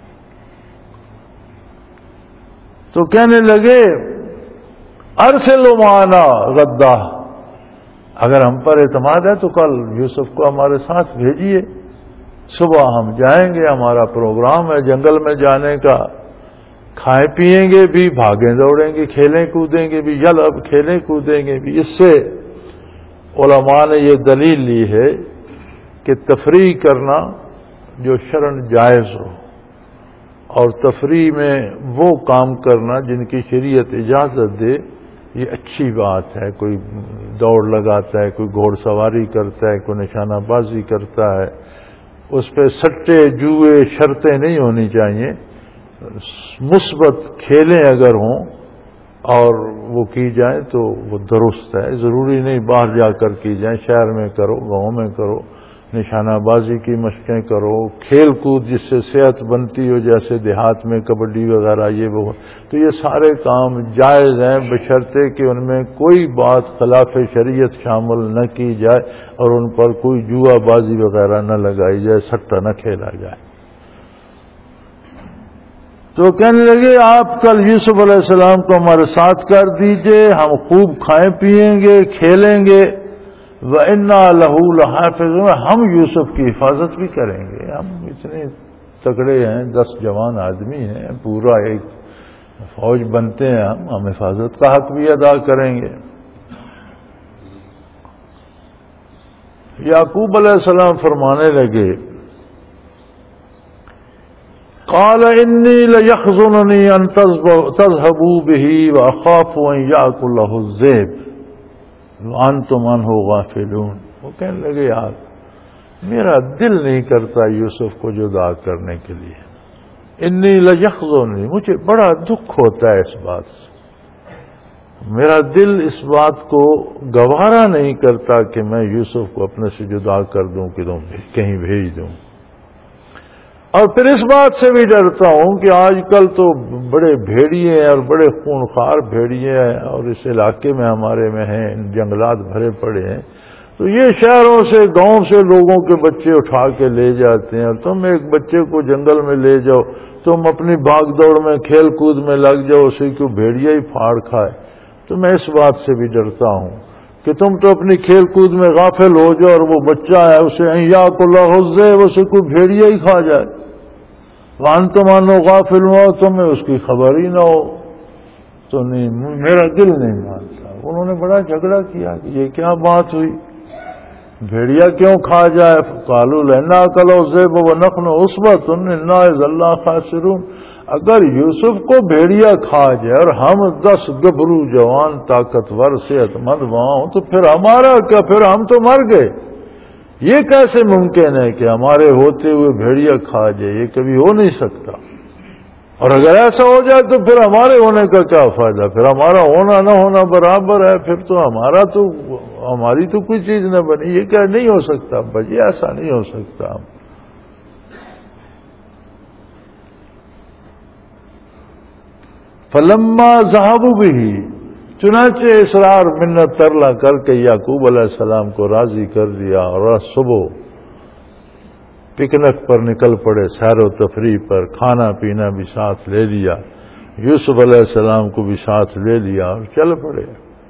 تو کہنے لگے ارسلوا معنا غدا، اگر ہم پر اعتماد ہے تو کل یوسف کو ہمارے ساتھ بھیجیے، صبح ہم جائیں گے، ہمارا پروگرام ہے جنگل میں جانے کا، کھائیں پیئیں گے بھی، بھاگیں دوڑیں گے، کھیلیں کودیں گے بھی، یل اب کھیلیں کودیں گے بھی. اس سے علماء نے یہ دلیل لی ہے کہ تفریح کرنا جو شرعاً جائز ہو، اور تفریح میں وہ کام کرنا جن کی شریعت اجازت دے، یہ اچھی بات ہے. کوئی دوڑ لگاتا ہے، کوئی گھوڑ سواری کرتا ہے، کوئی نشانہ بازی کرتا ہے، اس پہ سٹے جوئے شرطیں نہیں ہونی چاہیے. مثبت کھیلیں اگر ہوں اور وہ کی جائیں تو وہ درست ہے. ضروری نہیں باہر جا کر کی جائیں، شہر میں کرو، گاؤں میں کرو، نشانہ بازی کی مشقیں کرو، کھیل کود جس سے صحت بنتی ہو، جیسے دیہات میں کبڈی وغیرہ یہ وہ، تو یہ سارے کام جائز ہیں بشرطے کہ ان میں کوئی بات خلاف شریعت شامل نہ کی جائے اور ان پر کوئی جوا بازی وغیرہ نہ لگائی جائے، سٹا نہ کھیلا جائے. تو کہنے لگے آپ کل یوسف علیہ السلام کو ہمارے ساتھ کر دیجئے، ہم خوب کھائیں پیئیں گے، کھیلیں گے. وَإِنَّا لَهُ لَحَافِظُونَ، ہم یوسف کی حفاظت بھی کریں گے. ہم اتنے تگڑے ہیں، دس جوان آدمی ہیں، پورا ایک فوج بنتے ہیں، ہم ہم حفاظت کا حق بھی ادا کریں گے. یعقوب علیہ السلام فرمانے لگے قال انی لیحزننی ان تذهبوا به واخاف ان یاکلہ الذئب وانتم عنہ غافلون. وہ کہنے لگے یار میرا دل نہیں کرتا یوسف کو جدا کرنے کے لیے. انی لیحزننی، مجھے بڑا دکھ ہوتا ہے اس بات سے، میرا دل اس بات کو گوارا نہیں کرتا کہ میں یوسف کو اپنے سے جدا کر دوں کہ کہیں بھیج دوں. اور پھر اس بات سے بھی ڈرتا ہوں کہ آج کل تو بڑے بھیڑیے ہیں اور بڑے خونخوار بھیڑیے ہیں اور اس علاقے میں ہمارے میں ہیں، جنگلات بھرے پڑے ہیں، تو یہ شہروں سے گاؤں سے لوگوں کے بچے اٹھا کے لے جاتے ہیں، اور تم ایک بچے کو جنگل میں لے جاؤ، تم اپنی بھاگ دوڑ میں کھیل کود میں لگ جاؤ، اسے کیوں بھیڑیا ہی پھاڑ کھائے۔ تو میں اس بات سے بھی ڈرتا ہوں کہ تم تو اپنی کھیل کود میں غافل ہو جاؤ، اور وہ بچہ ہے اسے ایا کو لغزے، اسے کوئی بھیڑیا ہی کھا جائے، وان تو مانو غافل ہو، تمہیں اس کی خبر ہی نہ ہو۔ تو نہیں، میرا دل نہیں مانتا۔ انہوں نے بڑا جھگڑا کیا کہ یہ کیا بات ہوئی، بھیڑیا کیوں کھا جائے؟ قالوا لن ناکل الذئب ونحن عصبۃ انا اذا لخاسرون۔ اگر یوسف کو بھیڑیا کھا جائے اور ہم دس گبرو جوان طاقتور صحت مند وہاں ہوں، تو پھر ہمارا کیا؟ پھر ہم تو مر گئے۔ یہ کیسے ممکن ہے کہ ہمارے ہوتے ہوئے بھیڑیا کھا جائے؟ یہ کبھی ہو نہیں سکتا، اور اگر ایسا ہو جائے تو پھر ہمارے ہونے کا کیا فائدہ؟ پھر ہمارا ہونا نہ ہونا برابر ہے، پھر تو ہمارا تو ہماری تو کوئی چیز نہ بنی۔ یہ کیا نہیں ہو سکتا بھائی، ایسا نہیں ہو سکتا۔ فلما ذهبوا به، چنانچہ اصرار منت ترلا کر کے یعقوب علیہ السلام کو راضی کر دیا، اور صبح پکنک پر نکل پڑے، سیر و تفریح پر، کھانا پینا بھی ساتھ لے لیا، یوسف علیہ السلام کو بھی ساتھ لے لیا اور چل پڑے۔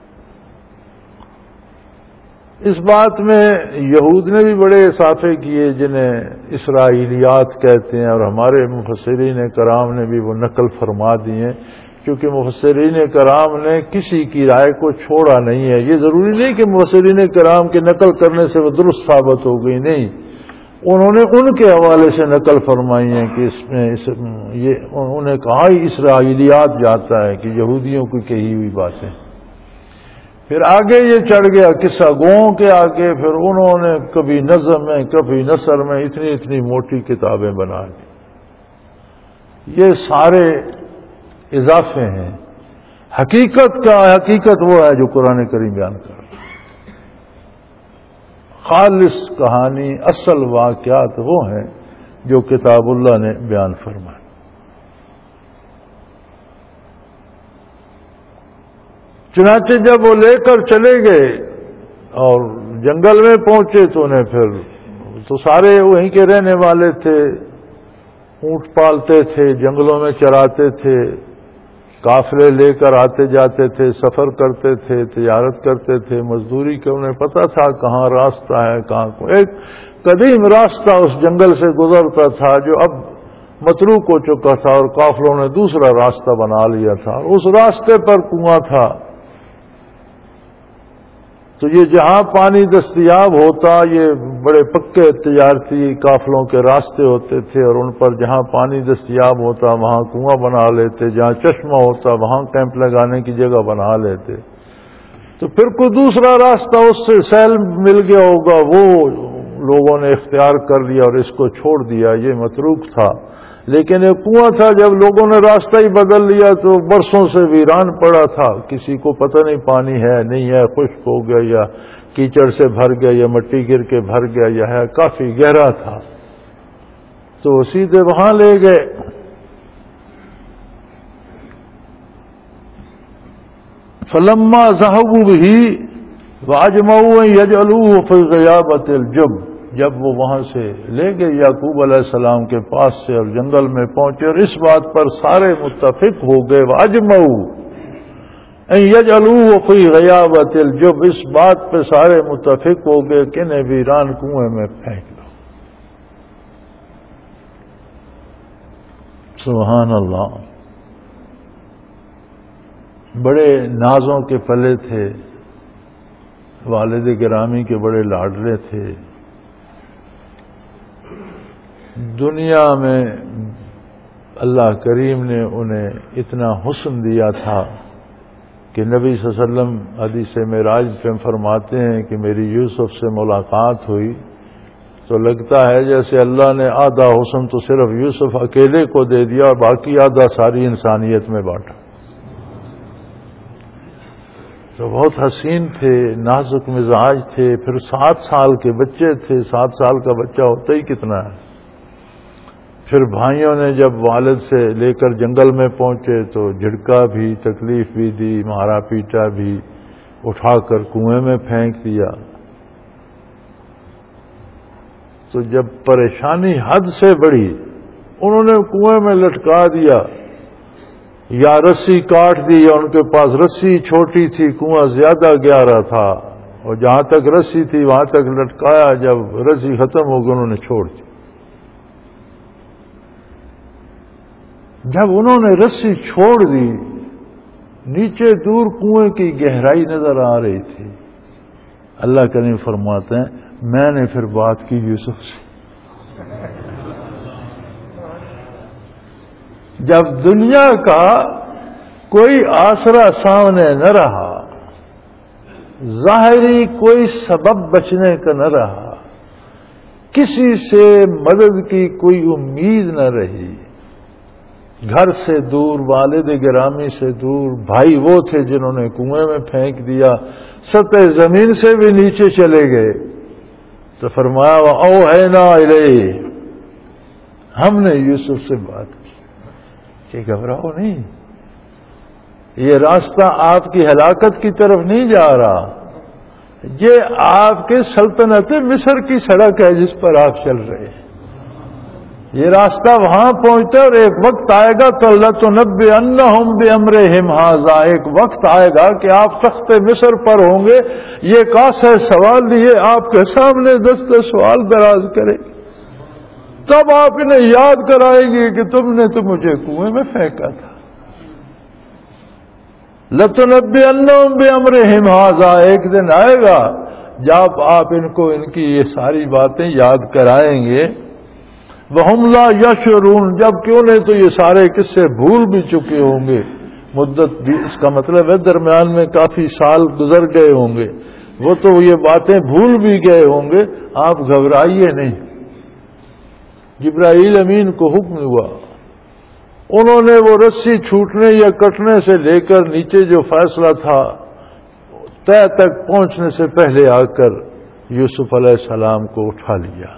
اس بات میں یہود نے بھی بڑے اضافے کیے جنہیں اسرائیلیات کہتے ہیں، اور ہمارے مفسرین کرام نے بھی وہ نقل فرما دیے، کیونکہ مفسرین کرام نے کسی کی رائے کو چھوڑا نہیں ہے۔ یہ ضروری نہیں کہ مفسرین کرام کے نقل کرنے سے وہ درست ثابت ہو گئی، نہیں، انہوں نے ان کے حوالے سے نقل فرمائی ہیں کہ اس میں اس یہ انہوں نے کہا ہی اسرائیلیات جاتا ہے کہ یہودیوں کی کہی ہوئی باتیں۔ پھر آگے یہ چڑھ گیا قصہ گوؤں کے آگے، پھر انہوں نے کبھی نظم میں کبھی نثر میں اتنی اتنی موٹی کتابیں بنا دی۔ یہ سارے اضافے ہیں، حقیقت کا حقیقت وہ ہے جو قرآن کریم بیان کر رہا ہے۔ خالص کہانی، اصل واقعات وہ ہیں جو کتاب اللہ نے بیان فرمائے۔ چنانچہ جب وہ لے کر چلے گئے اور جنگل میں پہنچے تو انہیں پھر تو سارے وہیں کے رہنے والے تھے، اونٹ پالتے تھے، جنگلوں میں چراتے تھے، قافلے لے کر آتے جاتے تھے، سفر کرتے تھے، تجارت کرتے تھے، مزدوری کے انہیں پتہ تھا کہاں راستہ ہے، کہاں کو ایک قدیم راستہ اس جنگل سے گزرتا تھا جو اب متروک ہو چکا تھا، اور قافلوں نے دوسرا راستہ بنا لیا تھا، اس راستے پر کنواں تھا۔ تو یہ جہاں پانی دستیاب ہوتا، یہ بڑے پکے تجارتی قافلوں کے راستے ہوتے تھے، اور ان پر جہاں پانی دستیاب ہوتا وہاں کنواں بنا لیتے، جہاں چشمہ ہوتا وہاں کیمپ لگانے کی جگہ بنا لیتے۔ تو پھر کوئی دوسرا راستہ اس سے سیل مل گیا ہوگا، وہ لوگوں نے اختیار کر لیا اور اس کو چھوڑ دیا، یہ متروک تھا۔ لیکن ایک کنواں تھا، جب لوگوں نے راستہ ہی بدل لیا تو برسوں سے ویران پڑا تھا، کسی کو پتہ نہیں پانی ہے نہیں ہے، خشک ہو گیا یا کیچڑ سے بھر گیا یا مٹی گر کے بھر گیا، یا ہے کافی گہرا تھا، تو سیدھے وہاں لے گئے۔ فلما ذهبوا به واجمعوا ان يجعلوه في غيابة الجب، جب وہ وہاں سے لے گئے یعقوب علیہ السلام کے پاس سے اور جنگل میں پہنچے، اور اس بات پر سارے متفق ہو گئے، واجمعوا ان يجعلوه في غيابة الجب، اس بات پہ سارے متفق ہو گئے کہ انہیں ویران کنویں میں پھینک دو۔ سبحان اللہ، بڑے نازوں کے پلے تھے، والد گرامی کے بڑے لاڈلے تھے، دنیا میں اللہ کریم نے انہیں اتنا حسن دیا تھا کہ نبی صلی اللہ علیہ وسلم حدیث معراج میں فرماتے ہیں کہ میری یوسف سے ملاقات ہوئی تو لگتا ہے جیسے اللہ نے آدھا حسن تو صرف یوسف اکیلے کو دے دیا اور باقی آدھا ساری انسانیت میں بانٹا۔ تو بہت حسین تھے، نازک مزاج تھے، پھر سات سال کے بچے تھے، سات سال کا بچہ ہوتا ہی کتنا ہے۔ پھر بھائیوں نے جب والد سے لے کر جنگل میں پہنچے تو جھڑکا بھی، تکلیف بھی دی، مارا پیٹا بھی، اٹھا کر کنویں میں پھینک دیا۔ تو جب پریشانی حد سے بڑھی انہوں نے کنویں میں لٹکا دیا یا رسی کاٹ دی، یا ان کے پاس رسی چھوٹی تھی، کنواں زیادہ گہرا تھا اور جہاں تک رسی تھی وہاں تک لٹکایا، جب رسی ختم ہو گئی انہوں نے چھوڑ دی۔ جب انہوں نے رسی چھوڑ دی نیچے دور کنویں کی گہرائی نظر آ رہی تھی۔ اللہ کریم فرماتے ہیں میں نے پھر بات کی یوسف سے، جب دنیا کا کوئی آسرا سامنے نہ رہا، ظاہری کوئی سبب بچنے کا نہ رہا، کسی سے مدد کی کوئی امید نہ رہی، گھر سے دور، والد گرامی سے دور، بھائی وہ تھے جنہوں نے کنویں میں پھینک دیا، سطح زمین سے بھی نیچے چلے گئے، تو فرمایا وَأَوْحَيْنَا إِلَيْهِ، ہم نے یوسف سے بات کی کہ گھبراؤ نہیں، یہ راستہ آپ کی ہلاکت کی طرف نہیں جا رہا، یہ آپ کے سلطنت مصر کی سڑک ہے جس پر آپ چل رہے ہیں، یہ راستہ وہاں پہنچتا ہے اور ایک وقت آئے گا تو لَتُنَبِّئَنَّهُمْ بِأَمْرِهِمْ هَٰذَا، ایک وقت آئے گا کہ آپ تخت مصر پر ہوں گے، یہ کاسہ سوال لیے آپ کے سامنے دست سوال دراز کرے، تب آپ انہیں یاد کرائیں گے کہ تم نے تو مجھے کنویں میں پھینکا تھا۔ لَتُنَبِّئَنَّهُمْ بِأَمْرِهِمْ هَٰذَا، ایک دن آئے گا جب آپ ان کو ان کی یہ ساری باتیں یاد کرائیں گے، وَهُمْ لَا يَشْعُرُونَ، جب کیوں نہیں تو یہ سارے قصے بھول بھی چکے ہوں گے، مدت بھی اس کا مطلب ہے درمیان میں کافی سال گزر گئے ہوں گے، وہ تو یہ باتیں بھول بھی گئے ہوں گے، آپ گھبرائیے نہیں۔ جبرائیل امین کو حکم ہوا، انہوں نے وہ رسی چھوٹنے یا کٹنے سے لے کر نیچے جو فیصلہ تھا طے تک پہنچنے سے پہلے آ کر یوسف علیہ السلام کو اٹھا لیا۔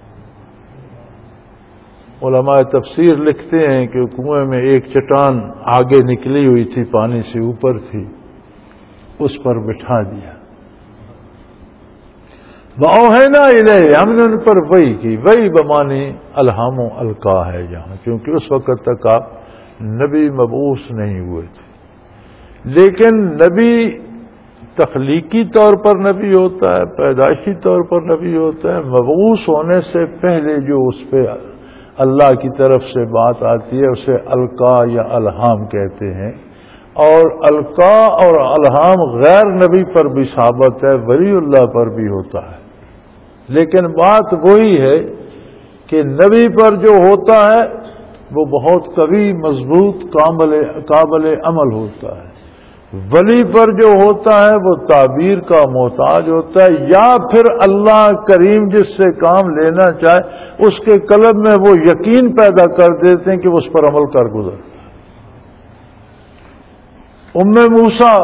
علماء تفسیر لکھتے ہیں کہ کنویں میں ایک چٹان آگے نکلی ہوئی تھی، پانی سے اوپر تھی، اس پر بٹھا دیا۔ وَأَوْحَيْنَا إِلَيْهِ، ہم نے ان پر وحی کی، وحی بمانی الہام و القا ہے یہاں، کیونکہ اس وقت تک آپ نبی مبعوث نہیں ہوئے تھے، لیکن نبی تخلیقی طور پر نبی ہوتا ہے، پیدائشی طور پر نبی ہوتا ہے، مبعوث ہونے سے پہلے جو اس پہ اللہ کی طرف سے بات آتی ہے اسے القا یا الہام کہتے ہیں، اور القا اور الہام غیر نبی پر بھی ثابت ہے، ولی اللہ پر بھی ہوتا ہے، لیکن بات وہی ہے کہ نبی پر جو ہوتا ہے وہ بہت قوی، مضبوط، قابل قابل عمل ہوتا ہے، ولی پر جو ہوتا ہے وہ تعبیر کا محتاج ہوتا ہے، یا پھر اللہ کریم جس سے کام لینا چاہے اس کے قلب میں وہ یقین پیدا کر دیتے ہیں کہ وہ اس پر عمل کر گزرتا ہے۔ ام موسیٰ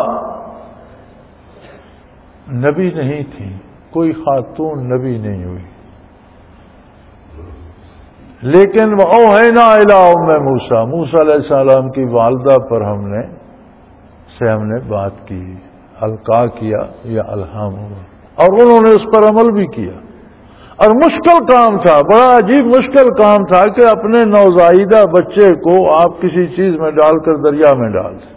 نبی نہیں تھی، کوئی خاتون نبی نہیں ہوئی، لیکن وَأَوْحَيْنَا إِلَىٰ أُمِّ موسیٰ، موسیٰ علیہ السلام کی والدہ پر ہم نے سے ہم نے بات کی، القا کیا یا الہام ہوا، اور انہوں نے اس پر عمل بھی کیا، اور مشکل کام تھا، بڑا عجیب مشکل کام تھا کہ اپنے نوزائیدہ بچے کو آپ کسی چیز میں ڈال کر دریا میں ڈال دیں،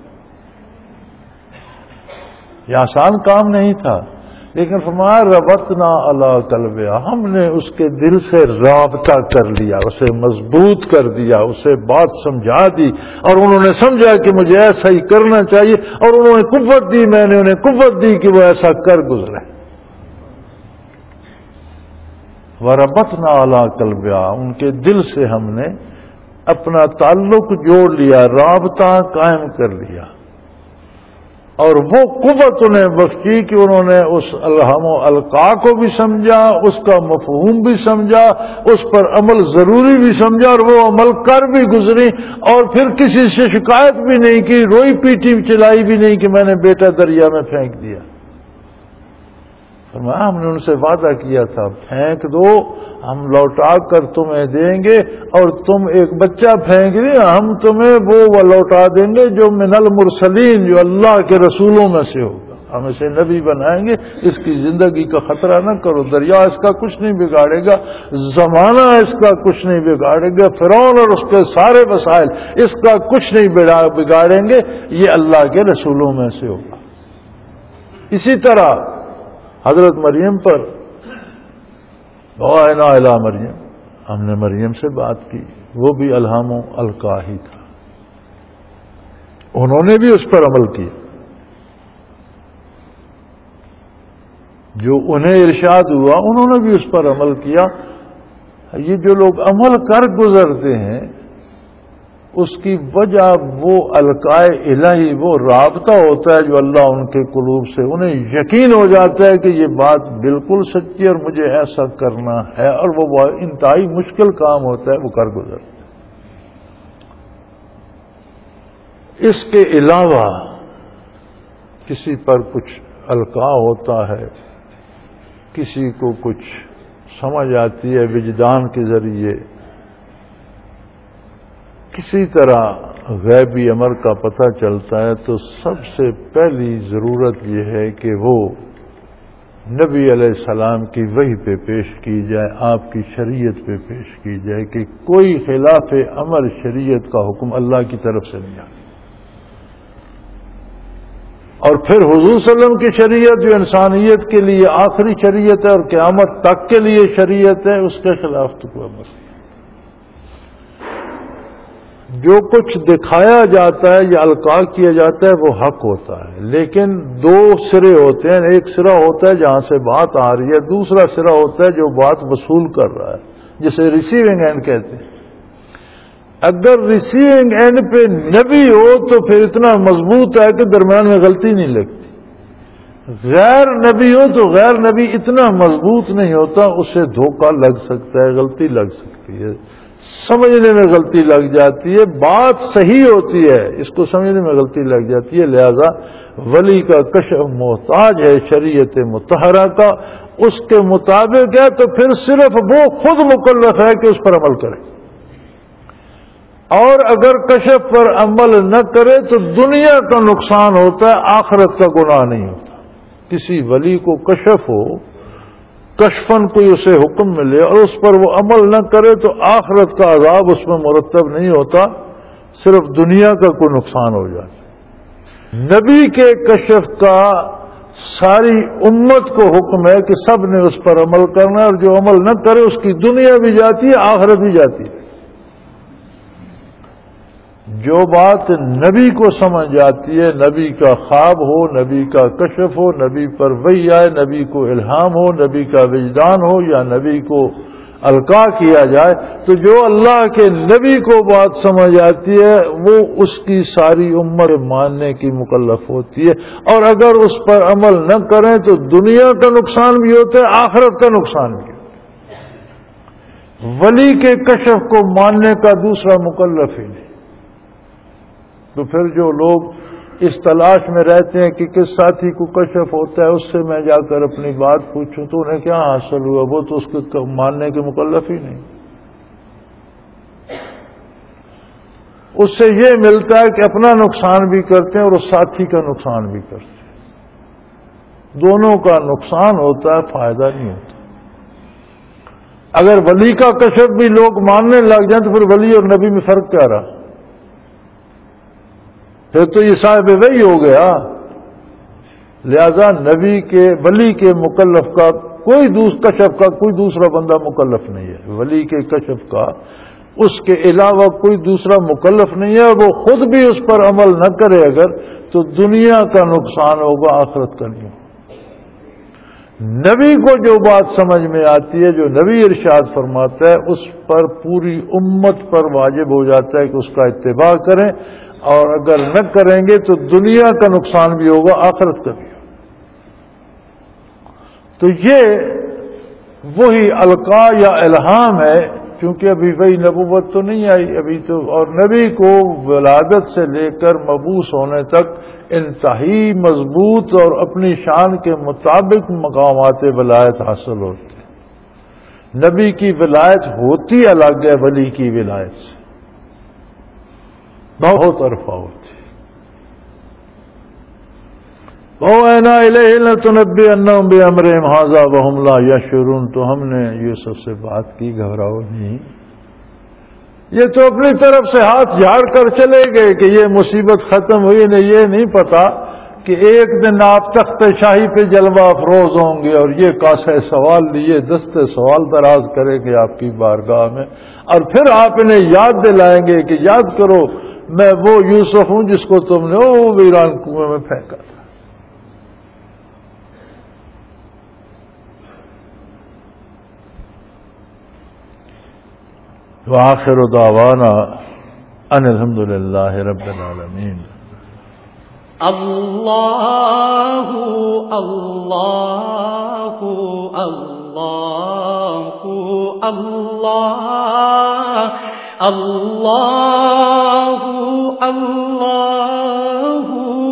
یہ آسان کام نہیں تھا، لیکن فرمایا ربطنا علی قلبہا، ہم نے اس کے دل سے رابطہ کر لیا، اسے مضبوط کر دیا، اسے بات سمجھا دی، اور انہوں نے سمجھا کہ مجھے ایسا ہی کرنا چاہیے، اور انہوں نے قوت دی، میں نے انہیں قوت دی کہ وہ ایسا کر گزرے۔ وربطنا علی قلبہا، ان کے دل سے ہم نے اپنا تعلق جوڑ لیا، رابطہ قائم کر لیا، اور وہ قوت انہیں بخشی کہ انہوں نے اس الہام و القا کو بھی سمجھا، اس کا مفہوم بھی سمجھا، اس پر عمل ضروری بھی سمجھا، اور وہ عمل کر بھی گزری، اور پھر کسی سے شکایت بھی نہیں کی، روئی پیٹی چلائی بھی نہیں کہ میں نے بیٹا دریا میں پھینک دیا۔ فرمایا ہم نے ان سے وعدہ کیا تھا پھینک دو، ہم لوٹا کر تمہیں دیں گے، اور تم ایک بچہ پھینک دیں ہم تمہیں وہ لوٹا دیں گے جو من المرسلین، جو اللہ کے رسولوں میں سے ہوگا، ہم اسے نبی بنائیں گے، اس کی زندگی کا خطرہ نہ کرو، دریا اس کا کچھ نہیں بگاڑے گا، زمانہ اس کا کچھ نہیں بگاڑے گا، فرعون اور اس کے سارے وسائل اس کا کچھ نہیں بگاڑیں گے، یہ اللہ کے رسولوں میں سے ہوگا۔ اسی طرح حضرت مریم پر وَأَوْحَيْنَا إِلَىٰ مریم، ہم نے مریم سے بات کی، وہ بھی الہام و القا ہی تھا، انہوں نے بھی اس پر عمل کیا، جو انہیں ارشاد ہوا انہوں نے بھی اس پر عمل کیا۔ یہ جو لوگ عمل کر گزرتے ہیں اس کی وجہ وہ القائے الہی، وہ رابطہ ہوتا ہے جو اللہ ان کے قلوب سے، انہیں یقین ہو جاتا ہے کہ یہ بات بالکل سچی اور مجھے ایسا کرنا ہے، اور وہ انتہائی مشکل کام ہوتا ہے وہ کر گزرتے۔ اس کے علاوہ کسی پر کچھ القاء ہوتا ہے، کسی کو کچھ سمجھ آتی ہے وجدان کے ذریعے، کسی طرح غیبی امر کا پتہ چلتا ہے، تو سب سے پہلی ضرورت یہ ہے کہ وہ نبی علیہ السلام کی وحی پہ پیش کی جائے، آپ کی شریعت پہ پیش کی جائے کہ کوئی خلاف امر شریعت کا حکم اللہ کی طرف سے نہیں آتا۔ اور پھر حضور صلی اللہ علیہ وسلم کی شریعت جو انسانیت کے لیے آخری شریعت ہے اور قیامت تک کے لیے شریعت ہے، اس کے خلاف تو کوئی امر نہیں۔ جو کچھ دکھایا جاتا ہے یا القاء کیا جاتا ہے وہ حق ہوتا ہے، لیکن دو سرے ہوتے ہیں، ایک سرا ہوتا ہے جہاں سے بات آ رہی ہے، دوسرا سرا ہوتا ہے جو بات وصول کر رہا ہے، جسے ریسیونگ اینڈ کہتے ہیں۔ اگر ریسیونگ اینڈ پہ نبی ہو تو پھر اتنا مضبوط ہے کہ درمیان میں غلطی نہیں لگتی، غیر نبی ہو تو غیر نبی اتنا مضبوط نہیں ہوتا، اسے دھوکہ لگ سکتا ہے، غلطی لگ سکتی ہے، سمجھنے میں غلطی لگ جاتی ہے، بات صحیح ہوتی ہے اس کو سمجھنے میں غلطی لگ جاتی ہے۔ لہذا ولی کا کشف محتاج ہے شریعت مطہرہ کا، اس کے مطابق ہے تو پھر صرف وہ خود مکلف ہے کہ اس پر عمل کرے، اور اگر کشف پر عمل نہ کرے تو دنیا کا نقصان ہوتا ہے، آخرت کا گناہ نہیں ہوتا۔ کسی ولی کو کشف ہو، کشفن کوئی اسے حکم ملے اور اس پر وہ عمل نہ کرے تو آخرت کا عذاب اس میں مرتب نہیں ہوتا، صرف دنیا کا کوئی نقصان ہو جاتا۔ نبی کے کشف کا ساری امت کو حکم ہے کہ سب نے اس پر عمل کرنا ہے، اور جو عمل نہ کرے اس کی دنیا بھی جاتی ہے، آخرت بھی جاتی ہے۔ جو بات نبی کو سمجھ جاتی ہے، نبی کا خواب ہو، نبی کا کشف ہو، نبی پر وحی آئے، نبی کو الہام ہو، نبی کا وجدان ہو، یا نبی کو القاء کیا جائے، تو جو اللہ کے نبی کو بات سمجھ آتی ہے وہ اس کی ساری امت ماننے کی مکلف ہوتی ہے، اور اگر اس پر عمل نہ کریں تو دنیا کا نقصان بھی ہوتا ہے، آخرت کا نقصان بھی ہوتا ہے۔ ولی کے کشف کو ماننے کا دوسرا مکلف ہی نہیں۔ تو پھر جو لوگ اس تلاش میں رہتے ہیں کہ کس ساتھی کو کشف ہوتا ہے، اس سے میں جا کر اپنی بات پوچھوں تو انہیں کیا حاصل ہوا، وہ تو اس کو ماننے کے مکلف ہی نہیں۔ اس سے یہ ملتا ہے کہ اپنا نقصان بھی کرتے ہیں اور اس ساتھی کا نقصان بھی کرتے ہیں، دونوں کا نقصان ہوتا ہے، فائدہ نہیں ہوتا۔ اگر ولی کا کشف بھی لوگ ماننے لگ جائیں تو پھر ولی اور نبی میں فرق کیا رہا؟ پھر تو یہ صاحب وحی ہو گیا۔ لہذا نبی کے ولی کے مکلف کا کوئی دوسرا کشف کا کوئی دوسرا بندہ مکلف نہیں ہے، ولی کے کشف کا اس کے علاوہ کوئی دوسرا مکلف نہیں ہے، اور وہ خود بھی اس پر عمل نہ کرے اگر تو دنیا کا نقصان ہوگا، آخرت کا نہیں ہوگا۔ نبی کو جو بات سمجھ میں آتی ہے، جو نبی ارشاد فرماتا ہے، اس پر پوری امت پر واجب ہو جاتا ہے کہ اس کا اتباع کریں، اور اگر نہ کریں گے تو دنیا کا نقصان بھی ہوگا، آخرت کا بھی ہوگا۔ تو یہ وہی القاء یا الہام ہے، کیونکہ ابھی وہی نبوت تو نہیں آئی ابھی تو، اور نبی کو ولادت سے لے کر مبعوث ہونے تک انتہائی مضبوط اور اپنی شان کے مطابق مقامات ولایت حاصل ہوتے ہیں۔ نبی کی ولایت ہوتی الگ ہے ولی کی ولایت سے، بہت عرفہ ہوتی، وَأَوْحَيْنَا إِلَيْهِ لَتُنَبِّئَنَّهُم بِأَمْرِهِمْ هَٰذَا وَهُمْ لَا يَشْعُرُونَ۔ تو ہم نے یوسف سے بات کی، گھبراؤ نہیں، یہ تو اپنی طرف سے ہاتھ جھاڑ کر چلے گئے کہ یہ مصیبت ختم ہوئی، نہیں یہ نہیں پتا کہ ایک دن آپ تخت شاہی پہ جلوہ افروز ہوں گے اور یہ کاسے سوال لیے دستے سوال دراز کریں گے آپ کی بارگاہ میں، اور پھر آپ انہیں یاد دلائیں گے کہ یاد کرو میں وہ یوسف ہوں جس کو تم نے وہ ویران کنویں میں پھینکا تھا۔ وآخر دعوانا ان الحمد للہ رب العالمین۔ اللہ اللہ اللہ اللہ اللہ اللہ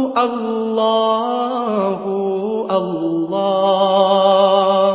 اللہ اللہ۔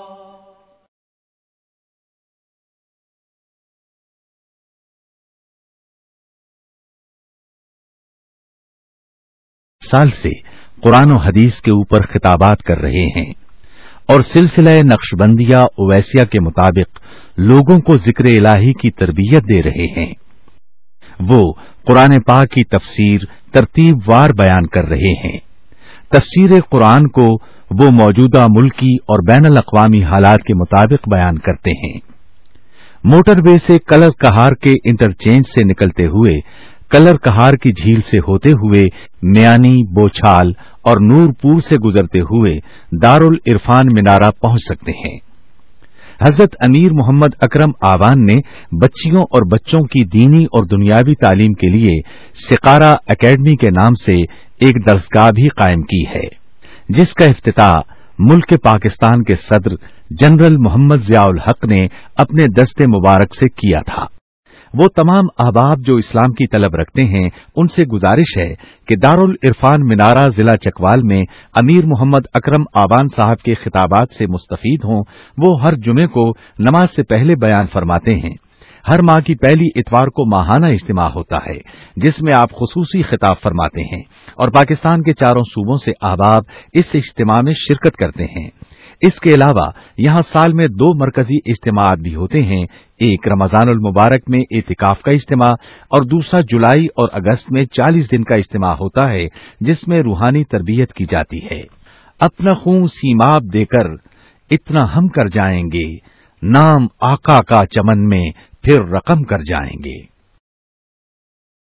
سال سے قرآن و حدیث کے اوپر خطابات کر رہے ہیں اور سلسلہ نقشبندیہ اویسیہ کے مطابق لوگوں کو ذکر الہی کی تربیت دے رہے ہیں۔ وہ قرآن پاک کی تفسیر ترتیب وار بیان کر رہے ہیں۔ تفسیر قرآن کو وہ موجودہ ملکی اور بین الاقوامی حالات کے مطابق بیان کرتے ہیں۔ موٹر وے سے کلر کہار کے انٹرچینج سے نکلتے ہوئے کلر کہار کی جھیل سے ہوتے ہوئے میانی، بوچھال اور نور پور سے گزرتے ہوئے دارالعرفان منارہ پہنچ سکتے ہیں۔ حضرت امیر محمد اکرم آوان نے بچیوں اور بچوں کی دینی اور دنیاوی تعلیم کے لیے سقارہ اکیڈمی کے نام سے ایک درسگاہ بھی قائم کی ہے، جس کا افتتاح ملک پاکستان کے صدر جنرل محمد ضیاء الحق نے اپنے دست مبارک سے کیا تھا۔ وہ تمام احباب جو اسلام کی طلب رکھتے ہیں ان سے گزارش ہے کہ دارالعرفان منارہ ضلع چکوال میں امیر محمد اکرم آوان صاحب کے خطابات سے مستفید ہوں۔ وہ ہر جمعے کو نماز سے پہلے بیان فرماتے ہیں۔ ہر ماہ کی پہلی اتوار کو ماہانہ اجتماع ہوتا ہے جس میں آپ خصوصی خطاب فرماتے ہیں اور پاکستان کے چاروں صوبوں سے احباب اس اجتماع میں شرکت کرتے ہیں۔ اس کے علاوہ یہاں سال میں دو مرکزی اجتماعات بھی ہوتے ہیں، ایک رمضان المبارک میں اعتکاف کا اجتماع اور دوسرا جولائی اور اگست میں چالیس دن کا اجتماع ہوتا ہے جس میں روحانی تربیت کی جاتی ہے۔ اپنا خون سیماب دے کر اتنا ہم کر جائیں گے، نام آقا کا چمن میں پھر رقم کر جائیں گے۔